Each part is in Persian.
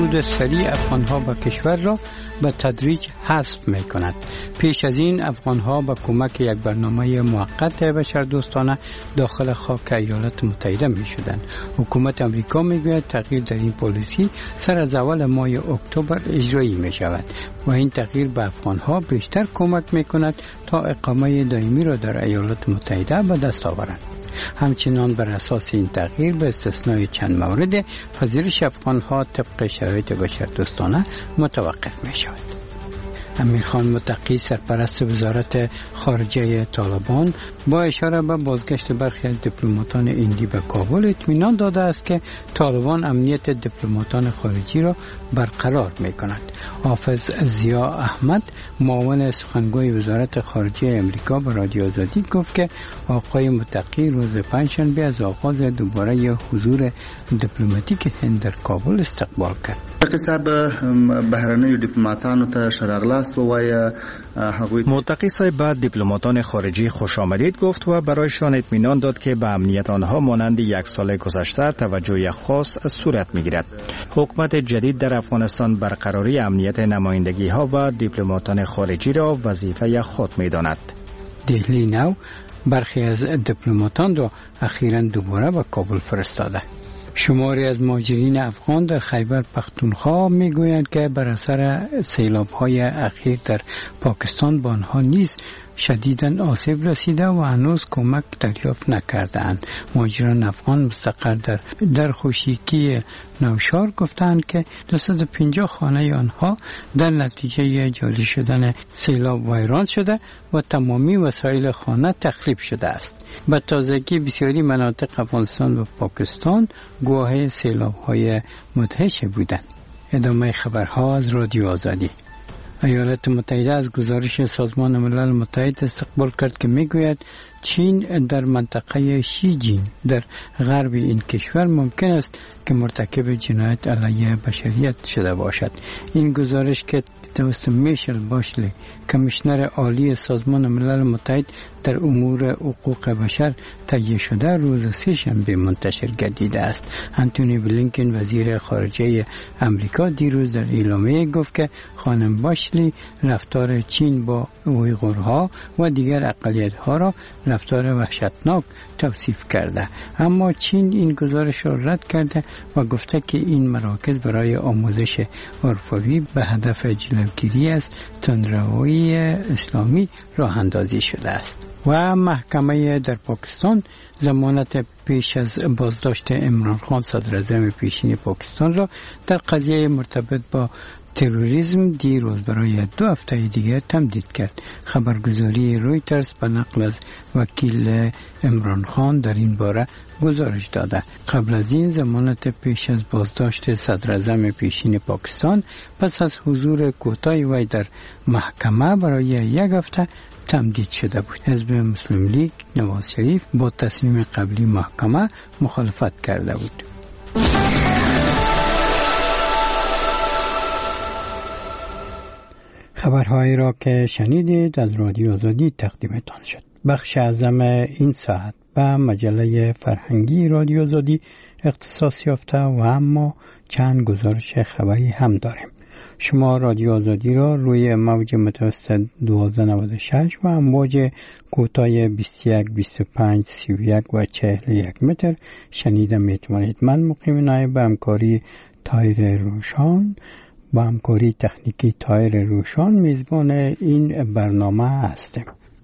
ورود سریع افغانها به کشور را به تدریج حذف می کند. پیش از این افغانها با کمک یک برنامه موقت بشردوستانه داخل خاک ایالات متحده می شدند. حکومت امریکا می گوید تغییر در این پالیسی سر از اول ماه اکتبر اجرایی می شود و این تغییر به افغانها بیشتر کمک می کند تا اقامه دائمی را در ایالات متحده به دست آورند. همچنان بر اساس این تغییر به استثنای چند مورد پذیرش افغانها طبق شرایط بشردوستانه متوقف می شود. امیرخان متقی سرپرست وزارت خارجه طالبان با اشاره به بازگشت برخی از دیپلماتان هندی به کابل اطمینان داده است که طالبان امنیت دیپلماتان خارجی را برقرار می کند. حافظ ضیا احمد معاون سخنگوی وزارت خارجه امریکا به رادیو آزادی گفت که آقای متقی روز پنجشنبه از آغاز دوباره حضور دیپلماتیک هند در کابل استقبال کرد. متقی صاحب بعد دیپلماتان خارجی خوش آمدید گفت و برایشان اطمینان داد که به امنیت آنها مانند یک سال گذشته توجه خاص صورت می‌گیرد. حکومت جدید در افغانستان برقراری امنیت نمایندگی ها و دیپلماتان خارجی را وظیفه خود می‌داند. دهلی نو برخی از دیپلماتان را اخیراً دوباره به کابل فرستاده. شماری از مهاجرین افغان در خیبر پختونخوا میگویند که بر اثر سیلاب‌های اخیر در پاکستان به آنها نیز شدیداً آسیب رسیده و هنوز کمک دریافت نکردند. مهاجران افغان مستقر در خوشیکی نوشار گفتند که 250 خانه آنها در نتیجه جاری شدن سیلاب ویران شده و تمامی وسایل خانه تخریب شده است. به تازگی بسیاری مناطق افغانستان و پاکستان گواه سیلاب‌های مدهش بودند. ادامه خبرها از رادیو آزادی. ایالات متحده از گزارش سازمان ملل متحد استقبال کرد که میگوید چین در منطقه شیجین در غرب این کشور ممکن است که مرتکب جنایت علیه بشریت شده باشد. این گزارش که توسط میشل باشلی کمیشنر عالی سازمان ملل متحد در امور حقوق بشر تهیه شده روز سه‌شنبه منتشر گردیده است. انتونی بلینکن وزیر خارجه امریکا دیروز در اعلامیه گفت که خانم باشلی رفتار چین با اویغورها و دیگر اقلیت‌ها را رفتار وحشتناک توصیف کرده، اما چین این گزارش را رد کرده و گفته که این مراکز برای آموزش عرفوی به هدف جلوگیری از تندروی اسلامی راه اندازی شده است. و محکمه در پاکستان ضمانت پیش از بازداشت عمران خان صدر اعظم پیشین پاکستان را در قضیه مرتبط با تروریسم دیروز برای 2 هفته دیگر تمدید کرد. خبرگزاری رویترز به نقل از وکیل عمران خان در این باره گزارش داده. قبل از این ضمانت پیش از بازداشت صدر اعظم پیشین پاکستان پس از حضور کوتاهی وی در محکمه برای 1 هفته تمدید شده بود. حزب مسلم لیگ نواز شریف با تصمیم قبلی محکمه مخالفت کرده بود. خبرهایی را که شنیدید از رادیو آزادی تقدیمتان شد. بخش اعظم این ساعت به مجله فرهنگی رادیو آزادی اختصاص یافته و اما چند گزارش خبری هم داریم. شما رادیو آزادی را روی موج متوسط 1296 و امواج کوتاه 21 25 31 و 41 متر شنیده میتوانید. من مقیم نایب به همکاری طاهر روشان با همکاری تکنیکی طاهر روشان میزبان این برنامه هستیم.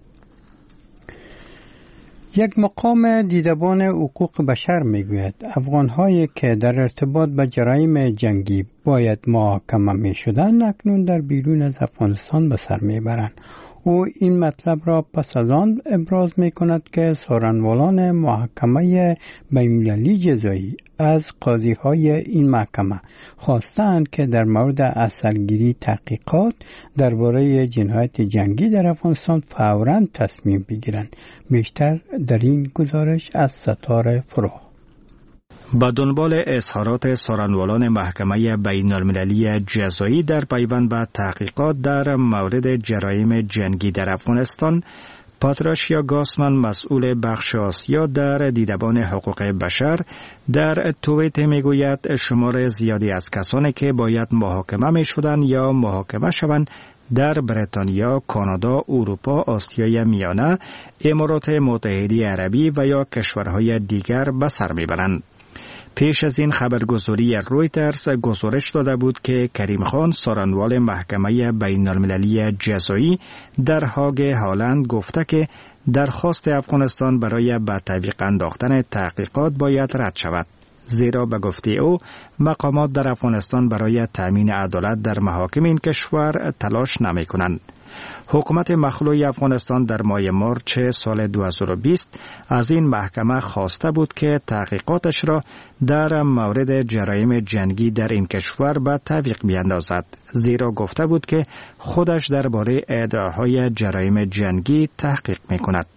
یک مقام دیدبان حقوق بشر میگوید افغان‌هایی که در ارتباط با جرایم جنگی باید محاکمه میشدند اکنون در بیرون از افغانستان به سر میبرند. او این مطلب را پس از آن ابراز می کند که سارنوالان محکمه بین‌المللی جزایی از قاضی‌های این محکمه خواستند که در مورد اثرگیری تحقیقات درباره جنایت جنگی در افغانستان فوراً تصمیم بگیرند. بیشتر در این گزارش از ستاره فروغ. با دنبال اظهارات سارنوالان محکمه بین‌المللی جزایی در پیوند به تحقیقات در مورد جرایم جنگی در افغانستان، پاتراشیا گاسمن مسئول بخش آسیا در دیدبان حقوق بشر در توییت میگوید شمار زیادی از کسانی که باید محاکمه می شدند یا محاکمه شوند در بریتانیا، کانادا، اروپا، آسیای میانه، امارات متحده عربی و یا کشورهای دیگر به سر میبرند. پیش از این خبرگزاری رویترز گزارش داده بود که کریم خان سارنوال محکمه بین المللی جزایی در هاگ هالند گفته که درخواست افغانستان برای به تعویق انداختن تحقیقات باید رد شود، زیرا به گفته او مقامات در افغانستان برای تأمین عدالت در محاکم این کشور تلاش نمی کنند. حکومت مخلوع افغانستان در ماه مارچ سال 2020 از این محکمه خواسته بود که تحقیقاتش را در مورد جرایم جنگی در این کشور به تعویق بیاندازد، زیرا گفته بود که خودش درباره ادعاهای جرایم جنگی تحقیق می‌کند.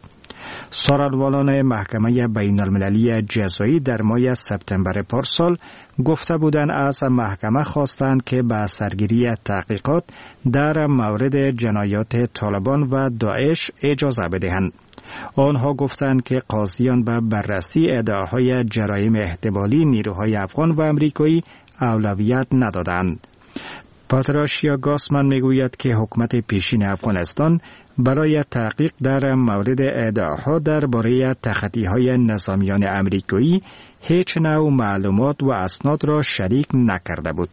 سارنوالان محکمه بین المللی جزایی در ماه سپتامبر پارسال گفته بودند از محکمه خواستند که به سرگیری تحقیقات در مورد جنایات طالبان و داعش اجازه بدهند. آنها گفتند که قاضیان به بررسی ادعاهای جرایم احتمالی نیروهای افغان و امریکایی اولویت ندادند. پاتراشیا گاسمن میگوید که حکومت پیشین افغانستان برای تحقیق در مورد ادعاها درباره تخطی‌های نظامیان امریکایی هیچ نوع معلومات و اسناد را شریک نکرده بود.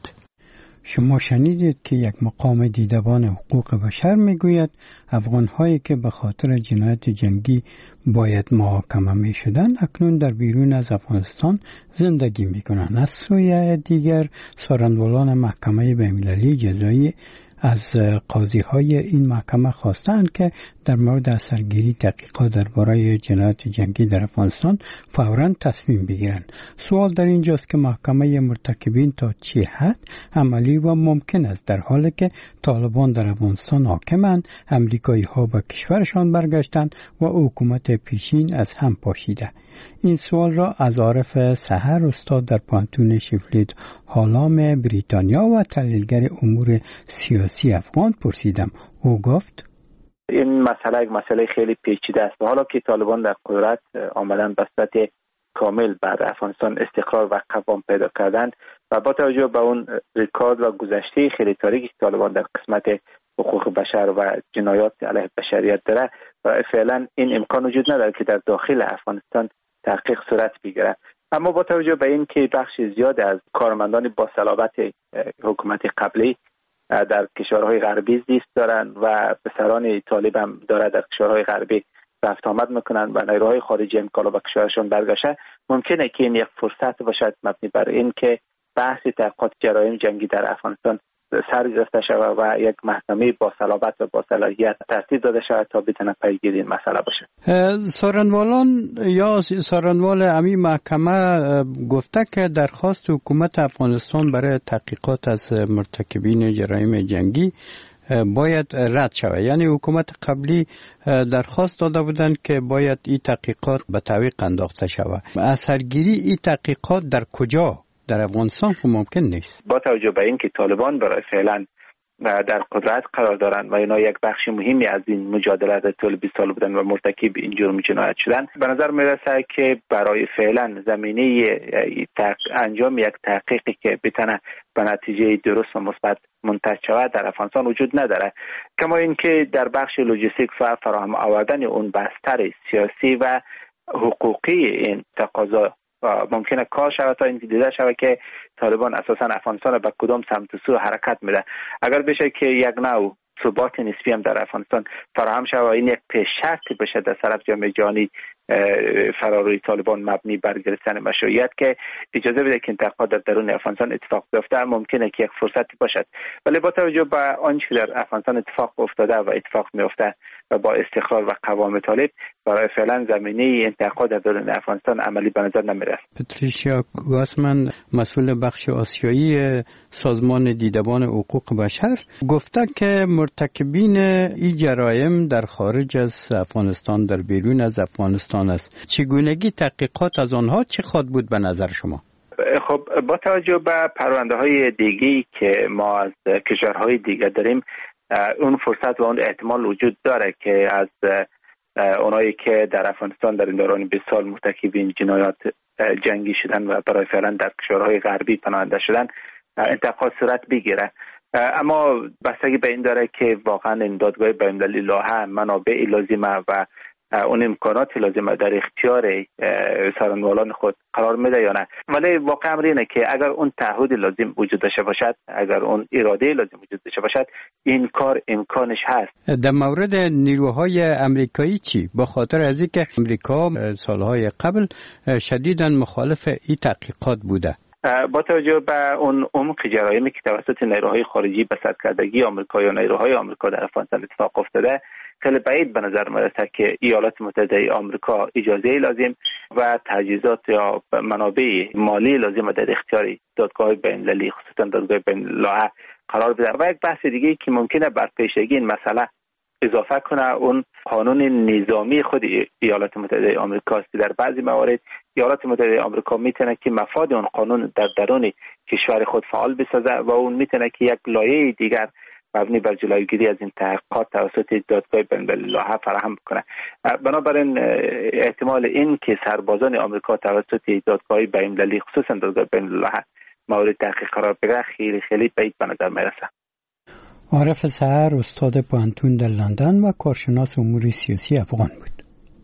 شما شنیدید که یک مقام دیدبان حقوق بشر میگوید افغان‌هایی که به خاطر جنایت جنگی باید محاکمه می‌شدند اکنون در بیرون از افغانستان زندگی می‌کنند. از سوی دیگر سارنوالان محکمه بین‌المللی جزایی از قاضی‌های این محکمه خواستند که در مورد اثرگیری تحقیقات درباره جنایت جنگی در افغانستان فوراً تصمیم بگیرند. سوال در اینجاست که محکمه مرتکبین تا چه حد عملی و ممکن است در حالی که طالبان در افغانستان حاکمند، امریکایی‌ها به کشورشان برگشتند و حکومت پیشین از هم پاشیده. این سوال را از عارف سحر استاد در پانتون شفلید هالام بریتانیا و تحلیلگر امور سیاسی افغان پرسیدم. او گفت این مسئله یک مسئله خیلی پیچیده است. حالا که طالبان در قدرت آمدن به صورت کامل بر افغانستان استقرار و قوام پیدا کردند و با توجه به اون ریکارد و گذشته خیلی تاریکی که طالبان در قسمت حقوق بشر و جنایات علیه بشریت داره و فعلا این امکان وجود نداره که در داخل افغانستان تحقیق صورت بگیره. اما با توجه به این که بخش زیاد از کارمندان با صلابت حکومت قبلی در کشورهای غربی زیست دارند و پسران طالب هم داره در کشورهای غربی رفت آمد میکنن و نیروهای خارجی هم کالا به کشورشون برگشته، ممکنه که این یک فرصت باشد مبنی بر این که بحث تحقیقات جرایم جنگی در افغانستان سر گرفته شود و یک محکمه با صلابت و با صلاحیت ترتیب داده شود تا بتونه پیگیری این مسئله باشه. سارنوالان یا سارنوال امی محکمه گفته که درخواست حکومت افغانستان برای تحقیقات از مرتکبین جرایم جنگی باید رد شود. یعنی حکومت قبلی درخواست داده بودند که باید این تحقیقات به تعویق انداخته شود. اثرگیری این تحقیقات در کجا؟ در افغانستان خب ممکن نیست. با توجه به این که طالبان برای فعلا در قدرت قرار دارند و اینا یک بخش مهمی از این مجادله در طول 20 سال بودن و مرتکب این جرم جنایت شدن، به نظر میرسه که برای فعلا زمینه انجام یک تحقیقی که بتونه به نتیجه درست و مثبت منتهی شود در افغانستان وجود نداره. کما اینکه در بخش لوجستیک و فراهم آوردن اون بستر سیاسی و حقوقی این تقاضا ممکنه کار شود تا این دیده شود که طالبان اساسا افغانستان به کدام سمت و سو حرکت میده. اگر بشه که یک نوع ثبات نسبی هم در افغانستان فراهم شود و این یک پیش شرطی بشه در طرف جامعه جهانی فراروی طالبان مبنی بر گرفتن مشروعیت که اجازه بده که انتقاد در درون افغانستان اتفاق بیفته، ممکنه که یک فرصتی باشد. ولی با توجه به آنچه در افغانستان اتفاق افتاده و اتفاق میفته و با استقرار و قوام طالب برای فعلا زمینه انتقاد در درون افغانستان عملی به نظر نمیرسه. پاتریشیا گاسمن مسئول بخش آسیایی سازمان دیدبان حقوق بشر گفته که مرتکبین این جرایم در خارج از افغانستان در بیرون از افغانستان است. چگونگی تحقیقات از آنها چه خواهد بود به نظر شما؟ خب با توجه به پرونده های دیگه‌ای که ما از کشورهای دیگه داریم، اون فرصت و اون احتمال وجود داره که از اونایی که در افغانستان در این دوران 20 سال مرتکب این جنایات جنگی شدن و برای فعلا در کشورهای غربی پناهنده شدن انتقال صورت بگیره. اما بستگی به این داره که واقعا این دادگاه بین‌المللی لاهه منابع لازمه و اون امکانات لازمه در اختیار سرانوالان خود قرار میده یا نه. ولی واقع امر اینه که اگر اون تعهد لازم وجود داشته باشد، اگر اون اراده لازم وجود داشته باشد، این کار امکانش هست. در مورد نیروهای امریکایی چی؟ به خاطر از اینکه امریکا سالهای قبل شدیداً مخالف این تحقیقات بوده. با توجه به اون عمق جرایمی که توسط نیروهای خارجی به سرکردگی آمریکا یا نیروهای آمریکا در افغانستان اتفاق افتاده، خیلی بعید به نظر میرسه که ایالات متحده آمریکا اجازه لازم و تجهیزات یا منابع مالی لازم در اختیار دادگاه بین‌المللی خصوصا دادگاه بین‌المللی قرار بده. و یک بحث دیگه که ممکنه بر پیشگی این مسئله اضافه کنه اون قانون نظامی خود ایالات متحده آمریکا است. در بعضی موارد ایالات متحده آمریکا میتونه که مفاد اون قانون در درون کشور خود فعال بسازه و اون میتونه که یک لایه دیگر مبنی بر جلوگیری از این تحقیقات توسط دادگاه بین‌المللی فراهم بکنه. بنابراین احتمال این که سربازان آمریکا توسط دادگاه بین‌المللی خصوصا دادگاه بین‌المللی مورد تحقیق قرار بگیره خیلی خیلی بعید به نظر میرسه. عارف سحر استاد پوهنتون در لندن و کارشناس امور سیاسی افغان بود.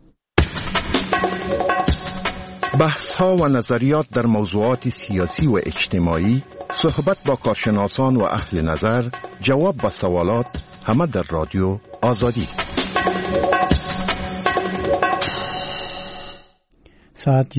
بحث‌ها و نظریات در موضوعات سیاسی و اجتماعی، صحبت با کارشناسان و اهل نظر، جواب و سوالات، همه در رادیو آزادی. ساعت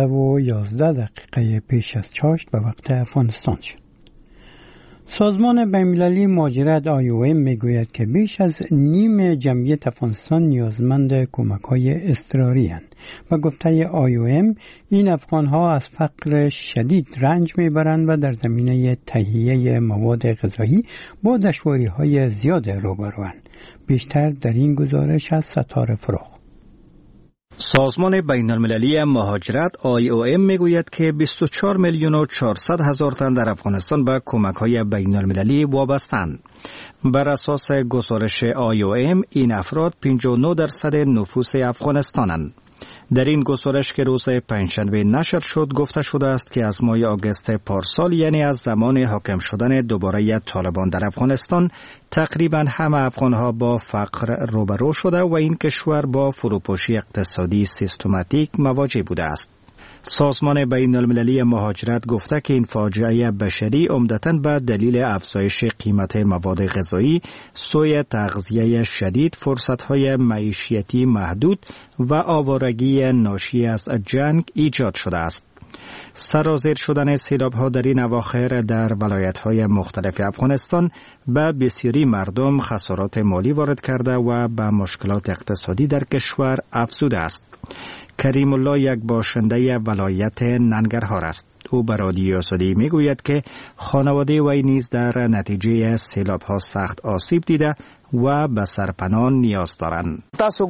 11:11 پیش از چاشت به وقت افغانستان شد. سازمان بین‌المللی مهاجرت IOM میگوید که بیش از نیم جمعیت افغانستان نیازمند کمک‌های اضطراری اند و گفته IOM این افغان‌ها از فقر شدید رنج میبرند و در زمینه تهیه مواد غذایی با دشواری‌های زیاد روبروند. بیشتر در این گزارش از ستاره فروغ. سازمان بین‌المللی مهاجرت IOM میگوید که 24,400,000 تن در افغانستان به کمک‌های بین‌المللی وابسته‌اند. بر اساس گزارش IOM این افراد 59% نفوس افغانستانند. در این گزارش که روز پنجشنبه نشر شد گفته شده است که از ماه آگوست پارسال، یعنی از زمان حاکم شدن دوباره طالبان در افغانستان، تقریبا همه افغانها با فقر روبرو شده و این کشور با فروپاشی اقتصادی سیستماتیک مواجه بوده است. سازمان بین‌المللی مهاجرت گفته که این فاجعه بشری عمدتاً به دلیل افزایش قیمت مواد غذایی، سوء تغذیه شدید، فرصت‌های معیشتی محدود و آوارگی ناشی از جنگ ایجاد شده است. سرازیر شدن سیلاب‌ها در این اواخر در ولایت‌های مختلف افغانستان به بسیاری مردم خسارات مالی وارد کرده و به مشکلات اقتصادی در کشور افزوده است. کریم الله یک باشنده ولایت ننگرهار است. او به رادیو آزادی میگوید که خانواده وی نیز در نتیجه سیلاب‌ها سخت آسیب دیده و به سرپناه نیاز دارند.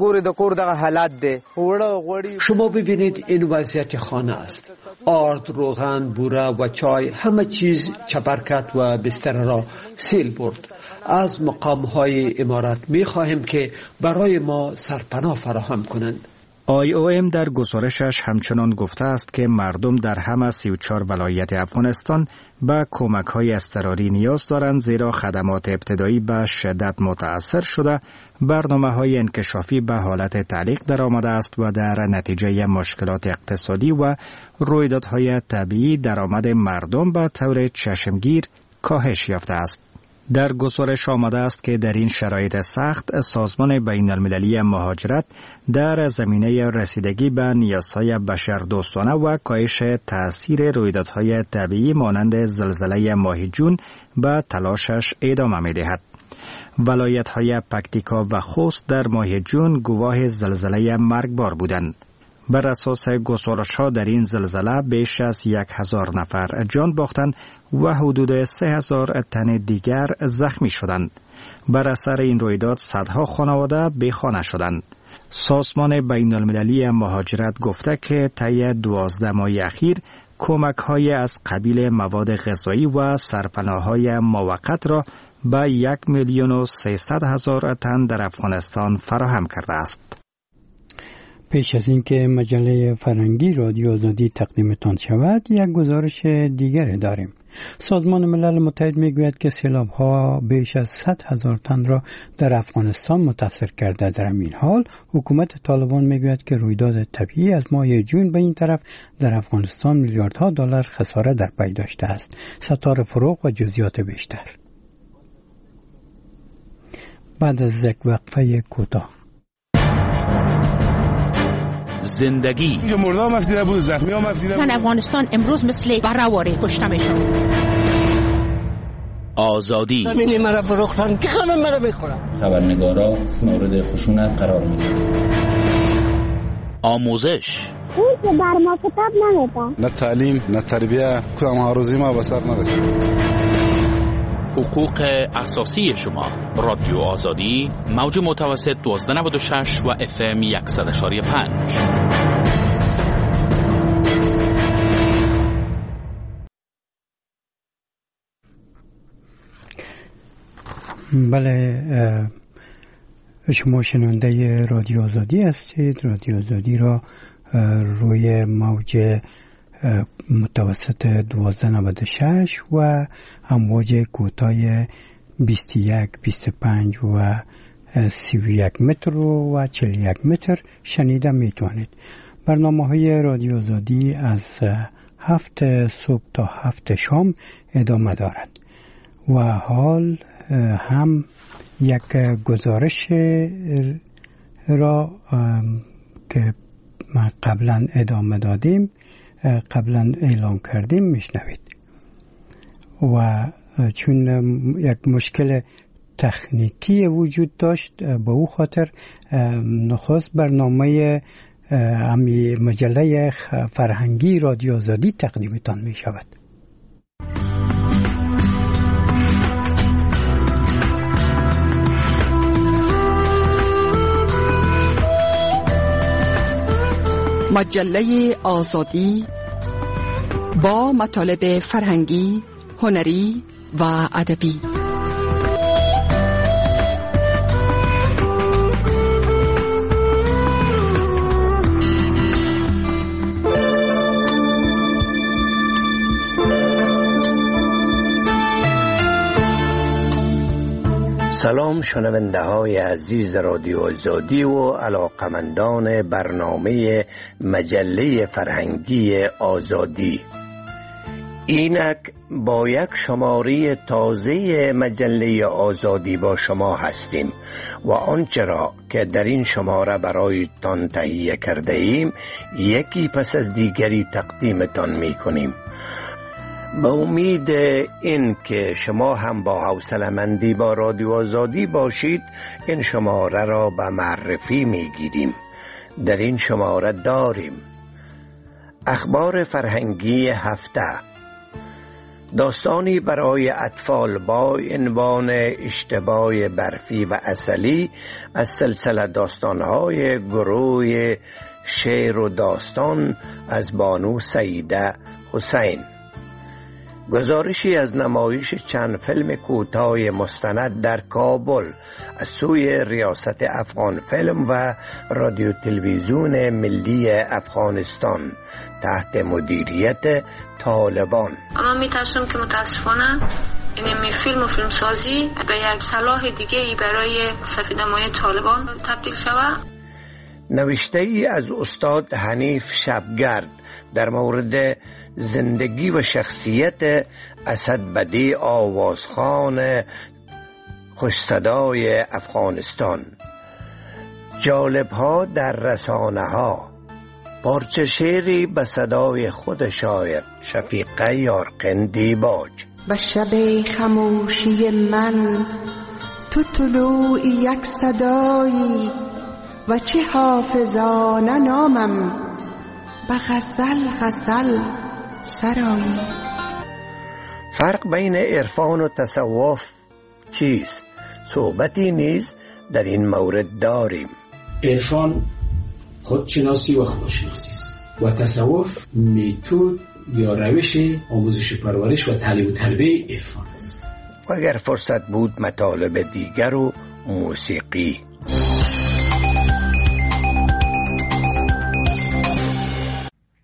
شما ببینید این وضعیت خانه است. آرد، روغن، بوره و چای، همه چیز چپر کرد و بستر را سیل برد. از مقام‌های امارات می‌خواهیم که برای ما سرپناه فراهم کنند. IOM در گزارشش همچنان گفته است که مردم در همه 34 ولایت افغانستان به کمک‌های اضطراری نیاز دارند، زیرا خدمات ابتدایی به شدت متاثر شده، برنامه‌های انکشافی به حالت تعلیق درآمده است و در نتیجه مشکلات اقتصادی و رویدادهای طبیعی درآمد مردم به طور چشمگیر کاهش یافته است. در گزارش آمده است که در این شرایط سخت سازمان بین‌المللی مهاجرت در زمینه رسیدگی به نیازهای بشردوستانه و کاهش تأثیر رویدادهای طبیعی مانند زلزله ماه جون به تلاشش ادامه می‌دهد. ولایت‌های پکتیکا و خوست در ماه جون گواه زلزله مرگبار بودند. بر اساس گزارش‌ها در این زلزله بیش از 1,000 نفر جان باختند و حدود 3,000 تن دیگر زخمی شدند. بر اثر این رویداد صدها خانواده بیخانه شدند. سازمان بین‌المللی مهاجرت گفته که طی 12 ماه اخیر کمک‌های از قبیل مواد غذایی و سرپناه‌های موقت را به 1,300,000 تن در افغانستان فراهم کرده است. پیش از اینکه مجله فرهنگی رادیو آزادی تقدیمتان شود، یک گزارش دیگر داریم. سازمان ملل متحد میگوید که سیلاب‌ها بیش از 100,000 تن را در افغانستان متاثر کرده. در این حال حکومت طالبان میگوید که رویداد طبیعی از ماه جون به این طرف در افغانستان میلیاردها دلار خسارت در پی داشته است. ستاره فروغ و جزئیات بیشتر بعد از یک وقفه کوتاه. زندگی مردم مفدیده بود، زخمی ها مفدیده بود. زن افغانستان امروز مثل برهواره کشته میشن. آزادی زمینی مرا فروختن که همه مرا بخورن. خبرنگارا مورد خشونت قرار میدن. آموزش اون که بر ما کتاب نمیده. نه تعلیم نه تربیه، کدام هاروزی ما به سر نرسید. حقوق اساسی شما. رادیو آزادی موج متوسط 1296 و FM 100.5. بله، شما شنونده رادیو آزادی هستید. رادیو آزادی را روی موج متوسط 1296 و امواج کوتاه 21 25 و 31 متر و 41 متر شنیده میتوانید. برنامه‌های رادیو آزادی از 7 صبح تا 7 شام ادامه دارد و حال هم یک گزارش را که قبلا ادامه دادیم، قبلا اعلام کردیم میشنوید. و چون یک مشکل تکنیکی وجود داشت، به او خاطر نخست برنامه امی مجله فرهنگی رادیو آزادی تقدیمتان می شود. مجله آزادی با مطالب فرهنگی، هنری و ادبی. سلام شنونده های عزیز رادیو آزادی و علاقمندان برنامه مجله فرهنگی آزادی. اینک با یک شماره تازه مجله آزادی با شما هستیم و آنچه را که در این شماره برایتان تهیه کرده ایم یکی پس از دیگری تقدیمتان می کنیم. به امید این که شما هم با حوصله‌مندی با رادیو آزادی باشید، این شماره را به معرفی می گیریم. در این شماره داریم اخبار فرهنگی هفته، داستانی برای اطفال با عنوان اشتباه برفی و عسلی از سلسله داستانهای گروه شعر و داستان از بانو سعیده حسین، گزارشی از نمایش چند فیلم کوتاه مستند در کابل از سوی ریاست افغان فیلم و رادیو تلویزیون ملی افغانستان تحت مدیریت طالبان. اما میترسم که متاسفانه این فیلم و فیلمسازی به یک سلاح دیگه ای برای سفیدمای طالبان تبدیل شود. نوشته ای از استاد حنیف شبگرد در مورد زندگی و شخصیت اسدبدی آوازخوان خوشصدای افغانستان. جالب‌ها در رسانه‌ها، پارچه شعری به صدای خود شاعر شفیقه یارقندی باج. و شب خموشی من تو طلوع یک صدایی و چه حافظانه نامم به غزل غزل سرایی. فرق بین عرفان و تصوف چیست؟ صحبتی نیز در این مورد داریم. عرفان خودشناسی و خودشناسی است و تصوف میتود یا روش آموزش پرورش و تعلیم و تربیه عرفان است. و اگر فرصت بود مطالب دیگر و موسیقی.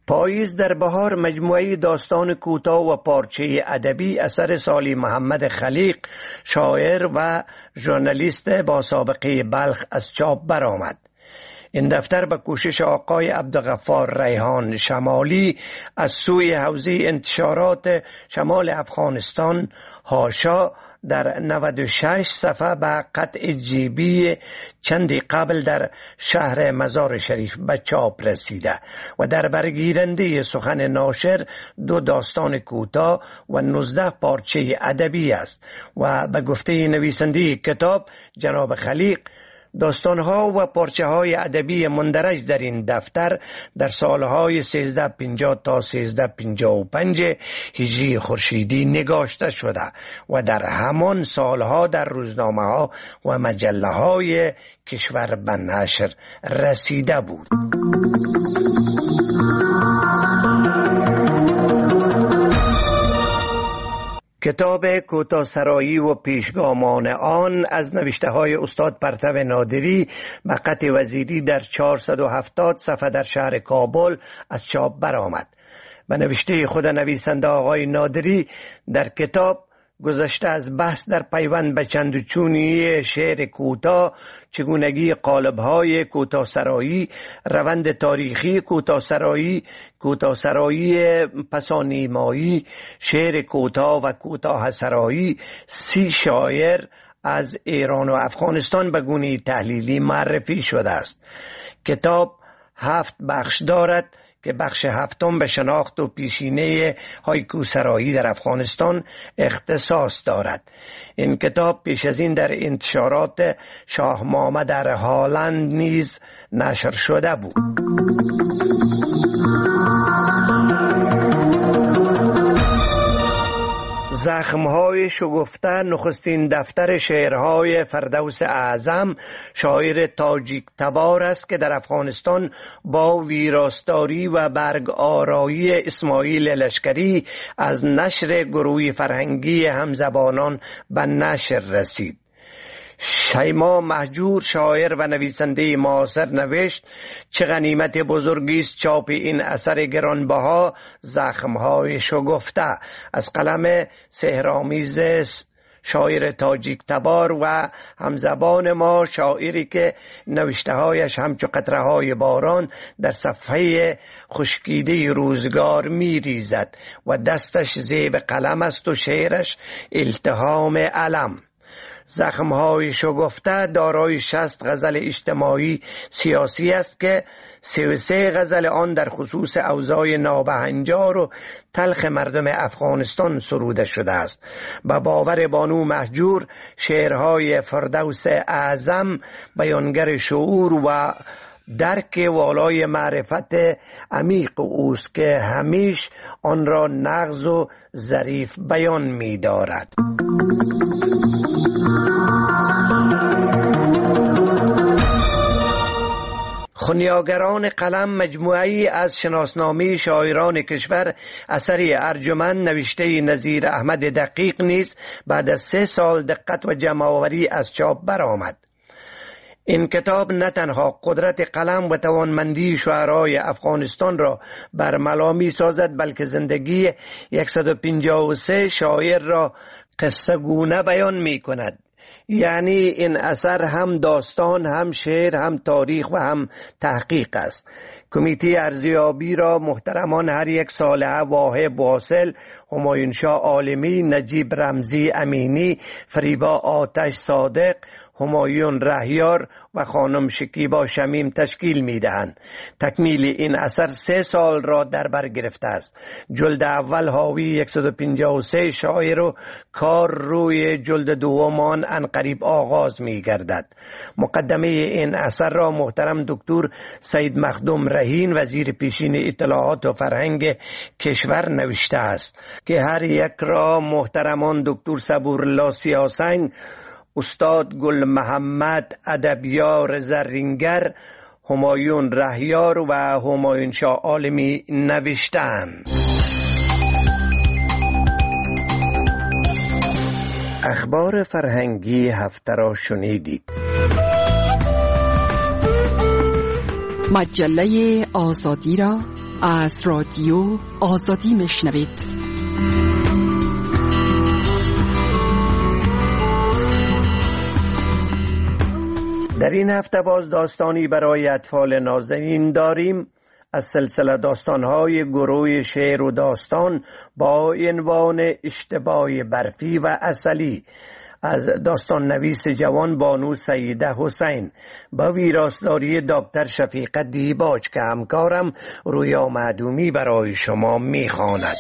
پاییز در بهار مجموعه داستان کوتاه و پارچه ادبی اثر سالی محمد خلیق، شاعر و ژورنالیست با سابقه بلخ از چاپ برآمد. این دفتر به کوشش آقای عبدالغفار ریحان شمالی از سوی حوزه انتشارات شمال افغانستان هاشا در 96 صفحه به قطع جیبی چندی قبل در شهر مزار شریف به چاپ رسیده و در برگیرنده سخن ناشر 2 داستان کوتاه و 19 پارچه ادبی است و به گفته نویسنده کتاب جناب خلیق، داستانها و پارچه های ادبی مندرج در این دفتر در سالهای 1350 تا 1355 هجری خورشیدی نگاشته شده و در همان سالها در روزنامه ها و مجله های کشور به نشر رسیده بود. کتاب کوتاه‌سرایی و پیشگامان آن از نوشته های استاد پرتو نادری به قطع وزیری در 470 صفحه در شهر کابل از چاپ برآمد. به نوشته خود نویسنده آقای نادری در کتاب گذشته از بحث در پیوند به چندوچونی شعر کوتاه، چگونگی قالب‌های کوتاه‌سرایی، روند تاریخی کوتاه‌سرایی پسانیمایی، شعر کوتاه و کوتاه‌سرایی، 30 شاعر از ایران و افغانستان به گونه تحلیلی معرفی شده است. کتاب 7 بخش دارد که بخش 7 به شناخت و پیشینه هایکوسرایی در افغانستان اختصاص دارد. این کتاب پیش از این در انتشارات شاه محمد در هالند نیز نشر شده بود. زخم‌های شگفته نخستین دفتر شعرهای فردوس اعظم، شاعر تاجیک تبار است که در افغانستان با ویراستاری و برگ آرایی اسماعیل لشکری از نشر گروه فرهنگی همزبانان به نشر رسید. شیما مهجور، شاعر و نویسنده معاصر، نوشت: چه غنیمت بزرگی است چاپ این اثر گرانبها زخم‌های شگفته از قلم سحرآمیز شاعر تاجیک تبار و همزبان ما، شاعری که نوشته‌هایش همچو قطره‌های باران در صفحه خشکیده روزگار می‌ریزد و دستش زیب قلم است و شعرش التهام علم. زخم‌های شگفته دارای 60 غزل اجتماعی سیاسی است که 33 غزل آن در خصوص اوضاع نابهنجار و تلخ مردم افغانستان سروده شده است. به باور بانو مهجور، شعرهای فردوس اعظم بیانگر شعور و درک والای معرفت عمیق اوست که همیش آن را نغز و ظریف بیان می دارد. خونیاگران قلم مجموعه‌ای از شناسنامه شاعران کشور اثری ارجمند نوشته نظیر احمد دقیق نیز بعد از 3 سال دقت و جمع‌آوری از چاپ برآمد. این کتاب نه تنها قدرت قلم و توانمندی شاعرای افغانستان را برملا می سازد، بلکه زندگی 153 شاعر را قصه گونه بیان می کند. یعنی این اثر هم داستان، هم شعر، هم تاریخ و هم تحقیق است. کمیته ارزیابی را محترمان هر یک صالح واهب واصل، همایون شاه عالمی، نجیب رمزی امینی، فریبا آتش صادق، همایون رهیار و خانم شکیبا شمیم تشکیل می دهند. تکمیل این اثر 3 سال را در بر گرفته است. جلد اول حاوی 153 شاعر و کار روی جلد دوم عنقریب آغاز می گردد. مقدمه این اثر را محترم دکتر سید مخدوم رهین، وزیر پیشین اطلاعات و فرهنگ کشور نوشته است که هر یک را محترمان دکتر صبورالله سیاسنگ، استاد گل محمد ادبیار زرینگر، همایون رهیار و همایون شاه عالمی نوشتند. اخبار فرهنگی هفته را شنیدید. مجله آزادی را از رادیو آزادی میشنوید. در این هفته باز داستانی برای اطفال نازنین داریم از سلسله داستان‌های گروه شعر و داستان با عنوان اشتباه برفی و عسلی از داستان نویس جوان بانو سیده حسین با ویراستاری دکتر شفیقه دیباج که همکارم رویا معدومی برای شما میخواند.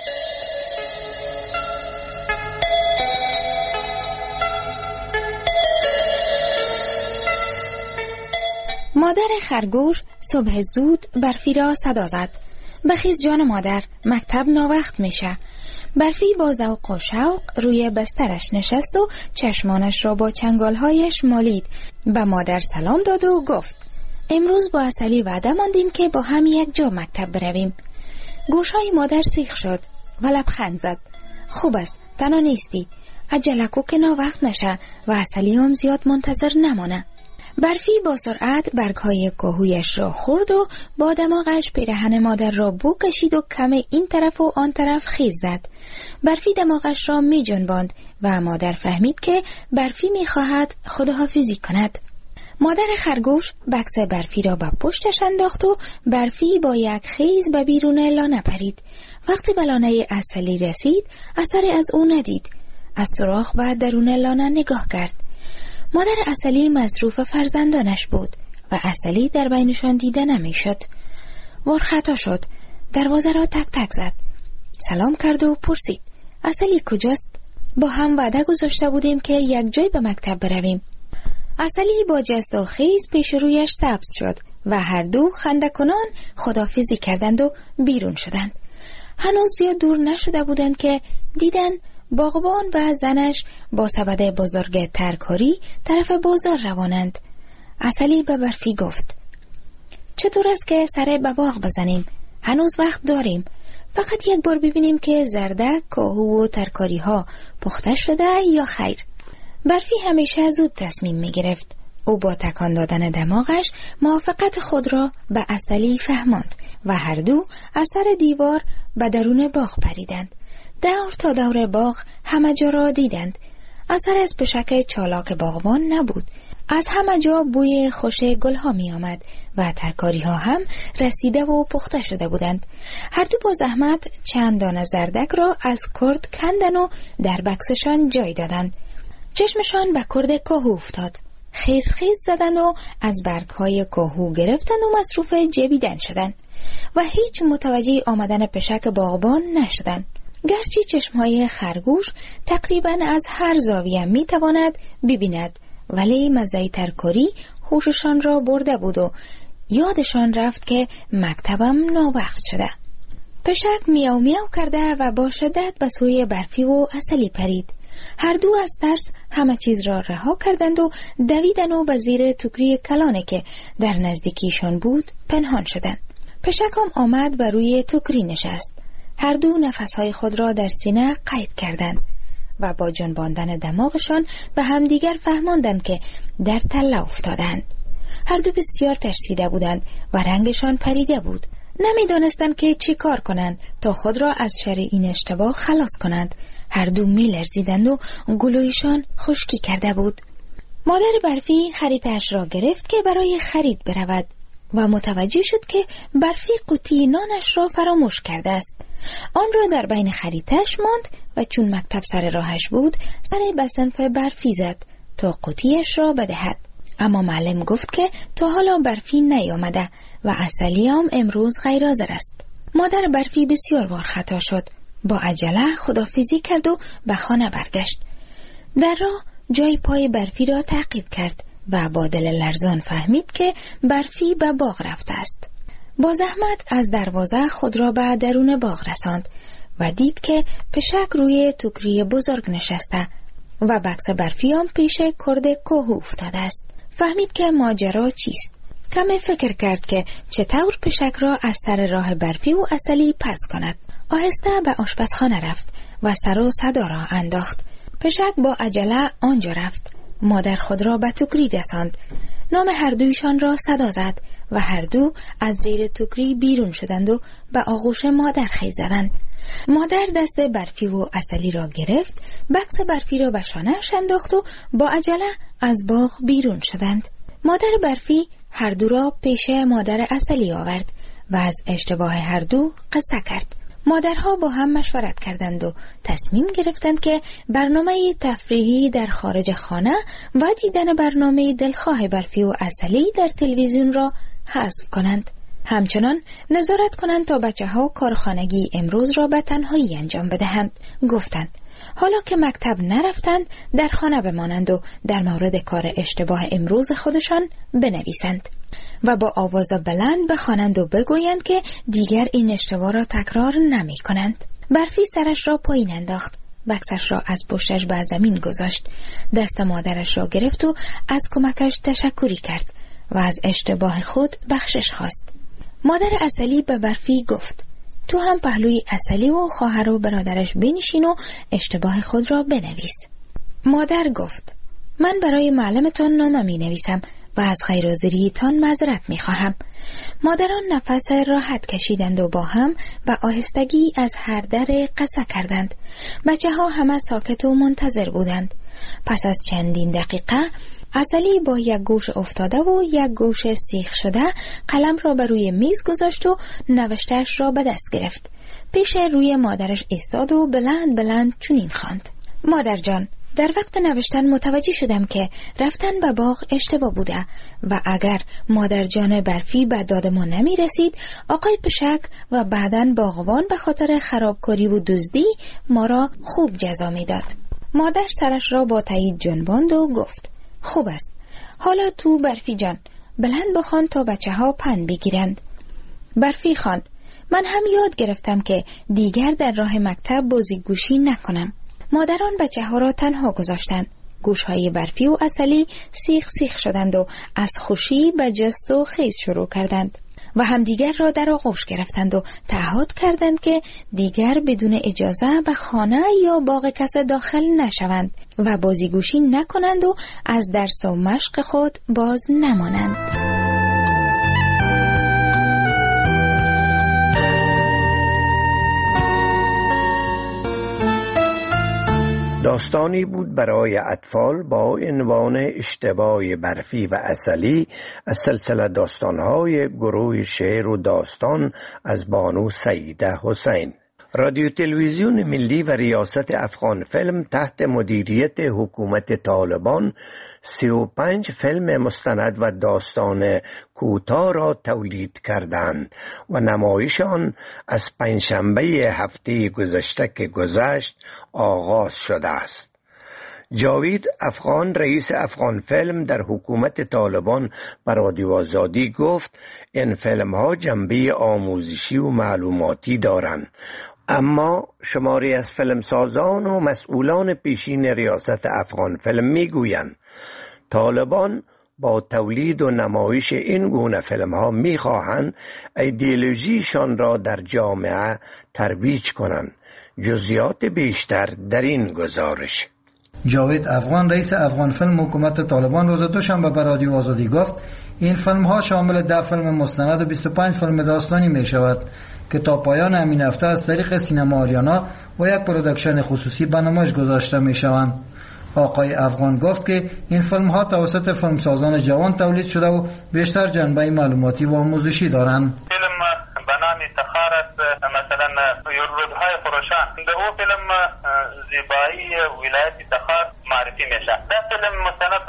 مادر خرگوش صبح زود برفی را صدا زد. بخیز جان مادر، مکتب ناوقت میشه. برفی با ذوق و شوق روی بسترش نشست و چشمانش را با چنگالهایش مالید. به مادر سلام داد و گفت امروز با عسلی وعده ماندیم که با هم یک جا مکتب برویم. گوشهای مادر سیخ شد و لبخند زد. خوب است، تنها نیستی. عجله کو که ناوقت نشه و عسلی هم زیاد منتظر نمانه. برفی با سرعت برگهای کاهویش را خورد و با دماغش پیرهن مادر را بو کشید و کم این طرف و آن طرف خیز زد. برفی دماغش را می جنباند و مادر فهمید که برفی می خواهد خداحافظی کند. مادر خرگوش بکس برفی را به پشتش انداخت و برفی با یک خیز به بیرون لانه پرید. وقتی به لانه عسلی رسید اثری از او ندید. از سوراخ به درون لانه نگاه کرد. مادر عسلی مصروف فرزندانش بود و عسلی در بینشان دیده نمی شد. وار خطا شد. دروازه را تک تک زد. سلام کرد و پرسید عسلی کجاست؟ با هم وعده گذاشته بودیم که یک جای به مکتب برویم. عسلی با جست و خیز پیش رویش سبز شد و هر دو خنده کنان خداحافظی کردند و بیرون شدند. هنوز زیاد دور نشده بودند که دیدند باغبان و زنش با سبد بزرگ ترکاری طرف بازار روانند. عسلی به برفی گفت چطور است که سر به باغ بزنیم؟ هنوز وقت داریم. فقط یک بار ببینیم که زردک، کاهو و ترکاری ها پخته شده یا خیر. برفی همیشه زود تصمیم می گرفت. او با تکان دادن دماغش موافقت خود را به عسلی فهماند و هر دو از سر دیوار به درون باغ پریدند. دور تا دور باغ همه جا را دیدند. اثر از پشک چالاک باغبان نبود. از همه جا بوی خوش گلها می آمد و ترکاری ها هم رسیده و پخته شده بودند. هر دو با زحمت چند دانه زردک را از کرد کندن و در بکسشان جای دادند. چشمشان به کرد کاهو افتاد. خیز خیز زدند و از برگهای کاهو گرفتند و مصروف جبیدن شدند و هیچ متوجه آمدن پشک باغبان نشدند. گرچه چشمهای خرگوش تقریبا از هر زاویه می تواند ببیند، ولی مزه ترکاری هوششان را برده بود و یادشان رفت که مکتبم ناوقت شده. پشک میاو میاو کرده و با شدت به سوی برفی و عسلی پرید. هر دو از ترس همه چیز را رها کردند و دویدن و به زیر توکری کلانه که در نزدیکیشان بود پنهان شدند. پشکم آمد و روی توکری نشست. هر دو نفسهای خود را در سینه قید کردند و با جنباندن دماغشان به همدیگر فهماندند که در تله افتادند. هر دو بسیار ترسیده بودند و رنگشان پریده بود. نمیدانستند که چی کار کنند تا خود را از شر این اشتباه خلاص کنند. هر دو میلرزیدند و گلویشان خشکی کرده بود. مادر برفی خریدش را گرفت که برای خرید برود و متوجه شد که برفی قوطی نانش را فراموش کرده است. آن را در بین خریدش ماند و چون مکتب سر راهش بود سر به صنف برفی زد تا قوطیش را بدهد. اما معلم گفت که تا حالا برفی نیامده و عسلی هم امروز غیر حاضر است. مادر برفی بسیار وار خطا شد. با عجله خداحافظی کرد و به خانه برگشت. در راه جای پای برفی را تعقیب کرد و با دل لرزان فهمید که برفی به باغ رفته است. با زحمت از دروازه خود را به درون باغ رساند و دید که پشک روی توکری بزرگ نشسته و بکس برفی هم پیش کرد کاهو افتاده است. فهمید که ماجرا چیست. کمی فکر کرد که چطور پشک را از سر راه برفی و عسلی پس کند. آهسته به آشپزخانه رفت و سر و صدا را انداخت. پشک با عجله آنجا رفت. مادر خود را به توکری رساند. نام هر دویشان را صدا زد و هر دو از زیر ټوکری بیرون شدند و به آغوش مادر خیز زدند. مادر دست برفی و عسلی را گرفت، بکس برفی را به شانه‌اش انداخت و با عجله از باغ بیرون شدند. مادر برفی هر دو را پیش مادر عسلی آورد و از اشتباه هر دو قصه کرد. مادرها با هم مشورت کردند و تصمیم گرفتند که برنامه تفریحی در خارج خانه و دیدن برنامه دلخواه برفی و عسلی در تلویزیون را حذف کنند. همچنان نظارت کنند تا بچه‌ها کارخانگی امروز را به تنهایی انجام بدهند. گفتند حالا که مکتب نرفتند در خانه بمانند و در مورد کار اشتباه امروز خودشان بنویسند و با آواز بلند بخوانند و بگویند که دیگر این اشتباه را تکرار نمی کنند. برفی سرش را پایین انداخت، بکسش را از پشتش به زمین گذاشت، دست مادرش را گرفت و از کمکش تشکری کرد و از اشتباه خود بخشش خواست. مادر عسلی به برفی گفت تو هم پهلوی عسلی و خواهر و برادرش بنشین و اشتباه خود را بنویس. مادر گفت من برای معلمتان نامه می نویسم و از غیرحاضریتان معذرت می خواهم. مادران نفس راحت کشیدند و با هم به آهستگی از هر در قصه کردند. بچه ها همه ساکت و منتظر بودند. پس از چندین دقیقه عسلی با یک گوش افتاده و یک گوش سیخ شده قلم را بر روی میز گذاشت و نوشته‌اش را به دست گرفت. پیش روی مادرش ایستاد و بلند بلند چنین خواند: مادر جان، در وقت نوشتن متوجه شدم که رفتن به باغ اشتباه بوده و اگر مادر جان برفی به داد ما نمی رسید، آقای پشک و بعداً باغبان به خاطر خرابکاری و دزدی ما را خوب جزا می داد. مادر سرش را با تایید جنباند و گفت خوب است. حالا تو برفی جان بلند بخوان تا بچه ها پند بگیرند. برفی خواند: من هم یاد گرفتم که دیگر در راه مکتب بازیگوشی نکنم. مادران بچه ها را تنها گذاشتند. گوشهای برفی و عسلی سیخ سیخ شدند و از خوشی به جست و خیز شروع کردند و همدیگر را در آغوش گرفتند و تعهد کردند که دیگر بدون اجازه به خانه یا باغ کس داخل نشوند و بازیگوشی نکنند و از درس و مشق خود باز نمانند. داستانی بود برای اطفال با عنوان اشتباه برفی و عسلی از سلسله داستانهای گروه شعر و داستان از بانو سعیده حسین. رادیو تلویزیون ملی و ریاست افغان فیلم تحت مدیریت حکومت طالبان 35 فیلم مستند و داستان کوتاه را تولید کردند و نمایش آن از پنجشنبه هفته گذشته که گذشت آغاز شده است. جاوید افغان رئیس افغان فیلم در حکومت طالبان به رادیو آزادی گفت این فیلم ها جنبه آموزشی و معلوماتی دارند، اما شماری از فیلمسازان و مسئولان پیشین ریاست افغان فیلم میگویند طالبان با تولید و نمایش این گونه فیلم ها میخواهند ایدئولوژیشان را در جامعه ترویج کنند. جزئیات بیشتر در این گزارش. جاوید افغان رئیس افغان فیلم حکومت طالبان روز دوشنبه به رادیو آزادی گفت این فیلم ها شامل 10 فیلم مستند و 25 فیلم داستانی می شود که تا پایان همین هفته از طریق سینما آریانا و یک پروداکشن خصوصی به نمایش گذاشته می شوند. آقای افغان گفت که این فیلم ها توسط فیلمسازان جوان تولید شده و بیشتر جنبه معلوماتی و آموزشی دارند. فیلم به نام تخار است، مثلا رودهای خروشان به او فیلم زیبایی ولایت تخار معرفی میشه. در فیلم مستند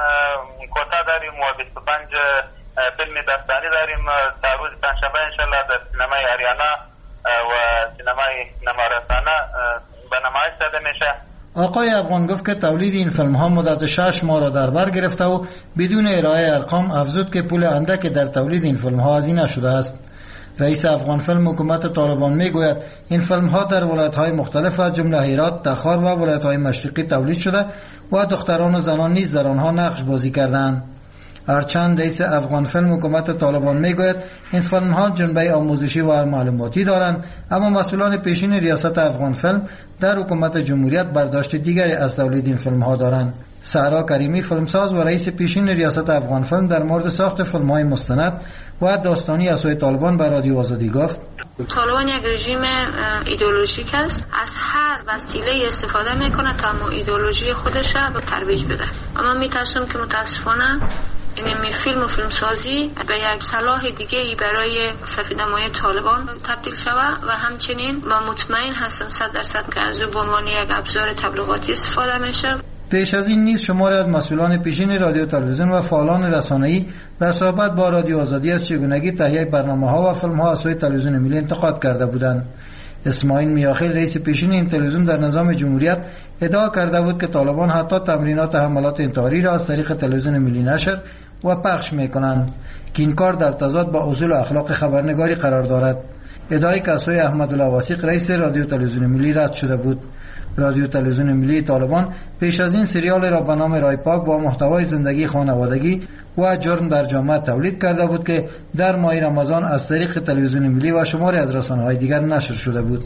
کوتاه داریم و 25 فیلم داستانی داریم. تا روز پنجشنبه انشالله در سینمای آریانا و سینمای نمارسانه به نمایش داده میشه. آقای افغان گفت که تولید این فیلم ها مدت 6 ماه را در بر گرفته و بدون ارائه ارقام افزود که پول اندک در تولید این فیلم ها هزینه شده است. رئیس افغان فیلم حکومت طالبان میگوید این فیلم ها در ولایت های مختلف از جمله هرات، تخار و ولایت های مشرقی تولید شده و دختران و زنان نیز در آنها نقش بازی کردند. هرچند رئیس افغان فیلم حکومت طالبان میگوید این فیلم ها جنبه آموزشی و معلوماتی دارند، اما مسئولان پیشین ریاست افغان فیلم در حکومت جمهوریت برداشت دیگری از تولید این فیلم ها دارند. سعرا کریمی فیلمساز و رئیس پیشین ریاست افغان فیلم در مورد ساخت فیلم‌های مستند و داستانی از سوی طالبان به رادیو آزادی گفت: طالبان یک رژیم ایدئولوژیک است، از هر وسیله استفاده میکنه تا مو ایدئولوژی خودش را به ترویج بده. اما میترسم که متاسفانه این فیلم و فیلمسازی به یک سلاح دیگه ای برای سفیدمای طالبان تبدیل شود و همچنین من مطمئن هستم 100% که از او به عنوان یک ابزار تبلیغاتی استفاده میشه. پیش از این نیز شماری از مسئولان پیشین رادیو تلویزیون و فعالان رسانه‌ای در صحبت با رادیو آزادی از چگونگی تهیه برنامه‌ها و فیلم‌ها از سوی تلویزیون ملی انتقاد کرده بودند. اسماعیل میاخیل رئیس پیشین این تلویزیون در نظام جمهوریت ادعا کرده بود که طالبان حتی تمرینات حملات انتحاری را از طریق تلویزیون ملی نشر و پخش می‌کنند که این کار در تضاد با اصول اخلاق خبرنگاری قرار دارد. ادعای که از سوی احمدالله واسیق رئیس رادیو تلویزیون ملی رد شده بود. رادیو تلویزیون ملی طالبان پیش از این سریال را به نام رای پاک با محتوای زندگی خانوادگی و جرم در جامعه تولید کرده بود که در ماه رمضان از طریق تلویزیون ملی و شماری از رسانه‌های دیگر نشر شده بود.